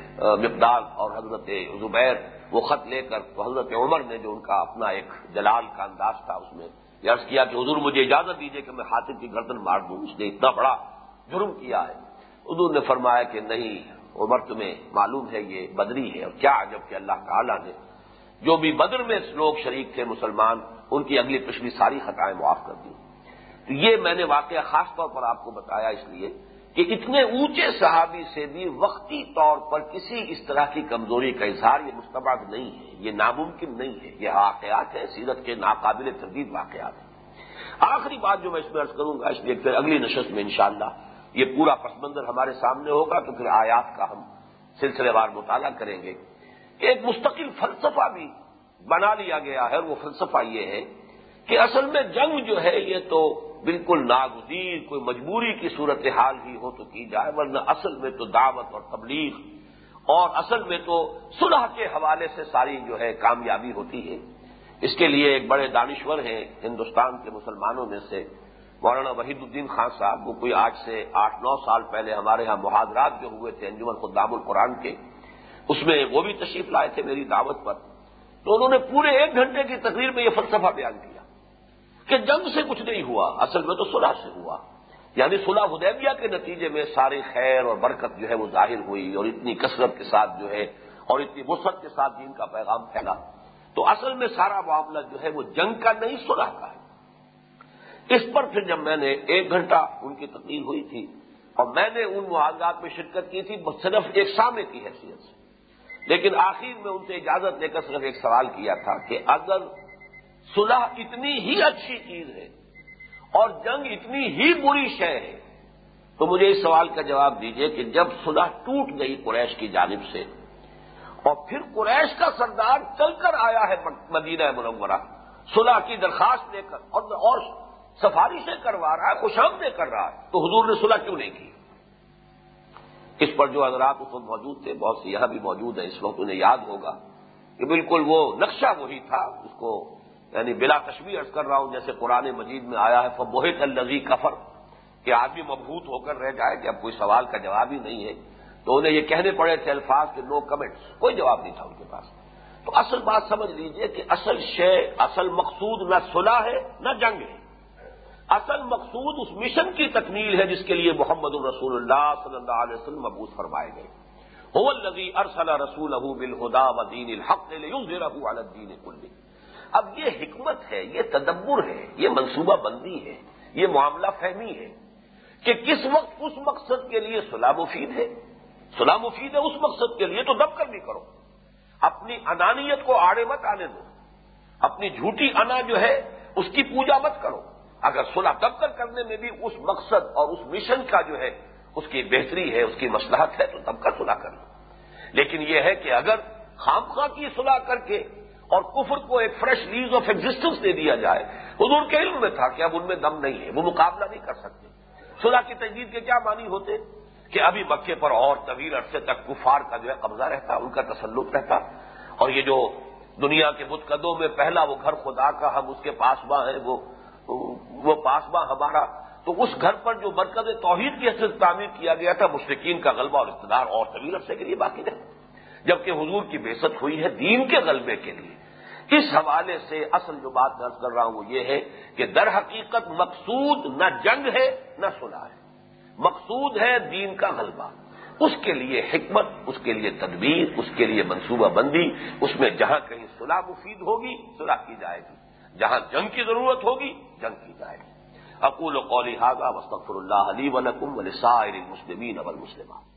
مقداد اور حضرت زبیر وہ خط لے کر، تو حضرت عمر نے جو ان کا اپنا ایک جلال کا انداز تھا اس میں عرض کیا کہ حضور مجھے اجازت دیجیے کہ میں حاتم کی گردن مار دوں، اس نے اتنا بڑا جرم کیا ہے. حضور نے فرمایا کہ نہیں عمر، تمہیں معلوم ہے یہ بدری ہے. اور کیا عجب کہ اللہ تعالیٰ نے جو بھی بدر میں لوگ شریک تھے مسلمان، ان کی اگلی پچھلی ساری خطائیں معاف کر دی. تو یہ میں نے واقعہ خاص طور پر آپ کو بتایا اس لیے کہ اتنے اونچے صحابی سے بھی وقتی طور پر کسی اس طرح کی کمزوری کا اظہار یہ مستبعد نہیں ہے، یہ ناممکن نہیں ہے. یہ واقعات ہیں، سیرت کے ناقابل تردید واقعات ہیں. آخری بات جو میں اس میں عرض کروں گا، اس لیے پھر اگلی نشست میں انشاءاللہ یہ پورا پس منظر ہمارے سامنے ہوگا تو پھر آیات کا ہم سلسلے وار مطالعہ کریں گے کہ ایک مستقل فلسفہ بھی بنا لیا گیا ہے. اور وہ فلسفہ یہ ہے کہ اصل میں جنگ جو ہے یہ تو بالکل ناگزیر کوئی مجبوری کی صورتحال ہی ہو تو کی جائے، ورنہ اصل میں تو دعوت اور تبلیغ اور اصل میں تو صلح کے حوالے سے ساری جو ہے کامیابی ہوتی ہے. اس کے لیے ایک بڑے دانشور ہیں ہندوستان کے مسلمانوں میں سے مولانا وحید الدین خان صاحب. وہ کوئی آج سے آٹھ نو سال پہلے ہمارے ہاں محاضرات جو ہوئے تھے انجمن خدام القرآن کے، اس میں وہ بھی تشریف لائے تھے میری دعوت پر. تو انہوں نے پورے ایک گھنٹے کی تقریر میں یہ فلسفہ بیان کیا کہ جنگ سے کچھ نہیں ہوا، اصل میں تو صلح سے ہوا. یعنی صلح حدیبیہ کے نتیجے میں سارے خیر اور برکت جو ہے وہ ظاہر ہوئی اور اتنی کثرت کے ساتھ جو ہے اور اتنی وسعت کے ساتھ دین کا پیغام پھیلا. تو اصل میں سارا معاملہ جو ہے وہ جنگ کا نہیں صلح کا ہے. اس پر پھر جب میں نے ایک گھنٹہ ان کی تقریر ہوئی تھی اور میں نے ان محاذات میں شرکت کی تھی صرف ایک سامع کی حیثیت سے، لیکن آخر میں ان سے اجازت لے کر صرف ایک سوال کیا تھا کہ اگر صلح اتنی ہی اچھی چیز ہے اور جنگ اتنی ہی بری شے ہے تو مجھے اس سوال کا جواب دیجئے کہ جب صلح ٹوٹ گئی قریش کی جانب سے اور پھر قریش کا سردار چل کر آیا ہے مدینہ منورہ صلح کی درخواست لے کر اور, اور سفارشیں کروا رہا ہے، خوشامدیں کر رہا ہے، تو حضور نے صلح کیوں نہیں کی؟ اس پر جو حضرات اس وقت موجود تھے، بہت سے یہاں بھی موجود ہیں اس وقت، انہیں یاد ہوگا کہ بالکل وہ نقشہ وہی تھا. اس کو یعنی بلا تشبیہ عرض کر رہا ہوں جیسے قرآن مجید میں آیا ہے فبہت الذی کفر، کہ آدمی مبہوت ہو کر رہ جائے کہ اب کوئی سوال کا جواب ہی نہیں ہے. تو انہیں یہ کہنے پڑے تھے الفاظ کہ نو کمنٹس، کوئی جواب نہیں تھا ان کے پاس. تو اصل بات سمجھ لیجئے کہ اصل شے اصل مقصود نہ صلح ہے نہ جنگ ہے. اصل مقصود اس مشن کی تکمیل ہے جس کے لیے محمد الرسول اللہ صلی اللہ علیہ وسلم مبعوث فرمائے گئے. هو الذی ارسل رسولہ بالہدی ودین الحق لیظہرہ علی الدین کلہ. اب یہ حکمت ہے، یہ تدبر ہے، یہ منصوبہ بندی ہے، یہ معاملہ فہمی ہے کہ کس وقت اس مقصد کے لیے صلح مفید ہے. صلح مفید ہے اس مقصد کے لیے تو دب کر بھی کرو، اپنی انانیت کو آڑے مت آنے دو، اپنی جھوٹی انا جو ہے اس کی پوجا مت کرو. اگر صلح دب کر کرنے میں بھی اس مقصد اور اس مشن کا جو ہے اس کی بہتری ہے، اس کی مصلحت ہے تو دب کر صلح کر لو. لیکن یہ ہے کہ اگر خام خواہ کی صلح کر کے اور کفر کو ایک فریش لیز آف ایگزسٹنس دے دیا جائے، حضور کے علم میں تھا کہ اب ان میں دم نہیں ہے، وہ مقابلہ نہیں کر سکتے. صلح کی تجدید کے کیا معنی ہوتے کہ ابھی مکے پر اور طویل عرصے تک کفار کا جو ہے قبضہ رہتا، ان کا تسلط رہتا، اور یہ جو دنیا کے بتکدوں میں پہلا وہ گھر خدا کا ہم اس کے پاسباں ہیں، وہ وہ پاسباں ہمارا، تو اس گھر پر جو مرکز توحید کی حیثیت تعمیر کیا گیا تھا مشرکین کا غلبہ اور اقتدار اور طویل عرصے کے لیے باقی رہتا. جبکہ حضور کی بعثت ہوئی ہے دین کے غلبے کے لیے. اس حوالے سے اصل جو بات درج کر رہا ہوں وہ یہ ہے کہ در حقیقت مقصود نہ جنگ ہے نہ صلح ہے، مقصود ہے دین کا غلبہ. اس کے لیے حکمت، اس کے لیے تدبیر، اس کے لیے منصوبہ بندی، اس میں جہاں کہیں صلح مفید ہوگی صلح کی جائے گی، جہاں جنگ کی ضرورت ہوگی جنگ کی جائے گی. اقول قولی ھذا واستغفر اللہ لی ولکم ولسائر المسلمین والمسلمات.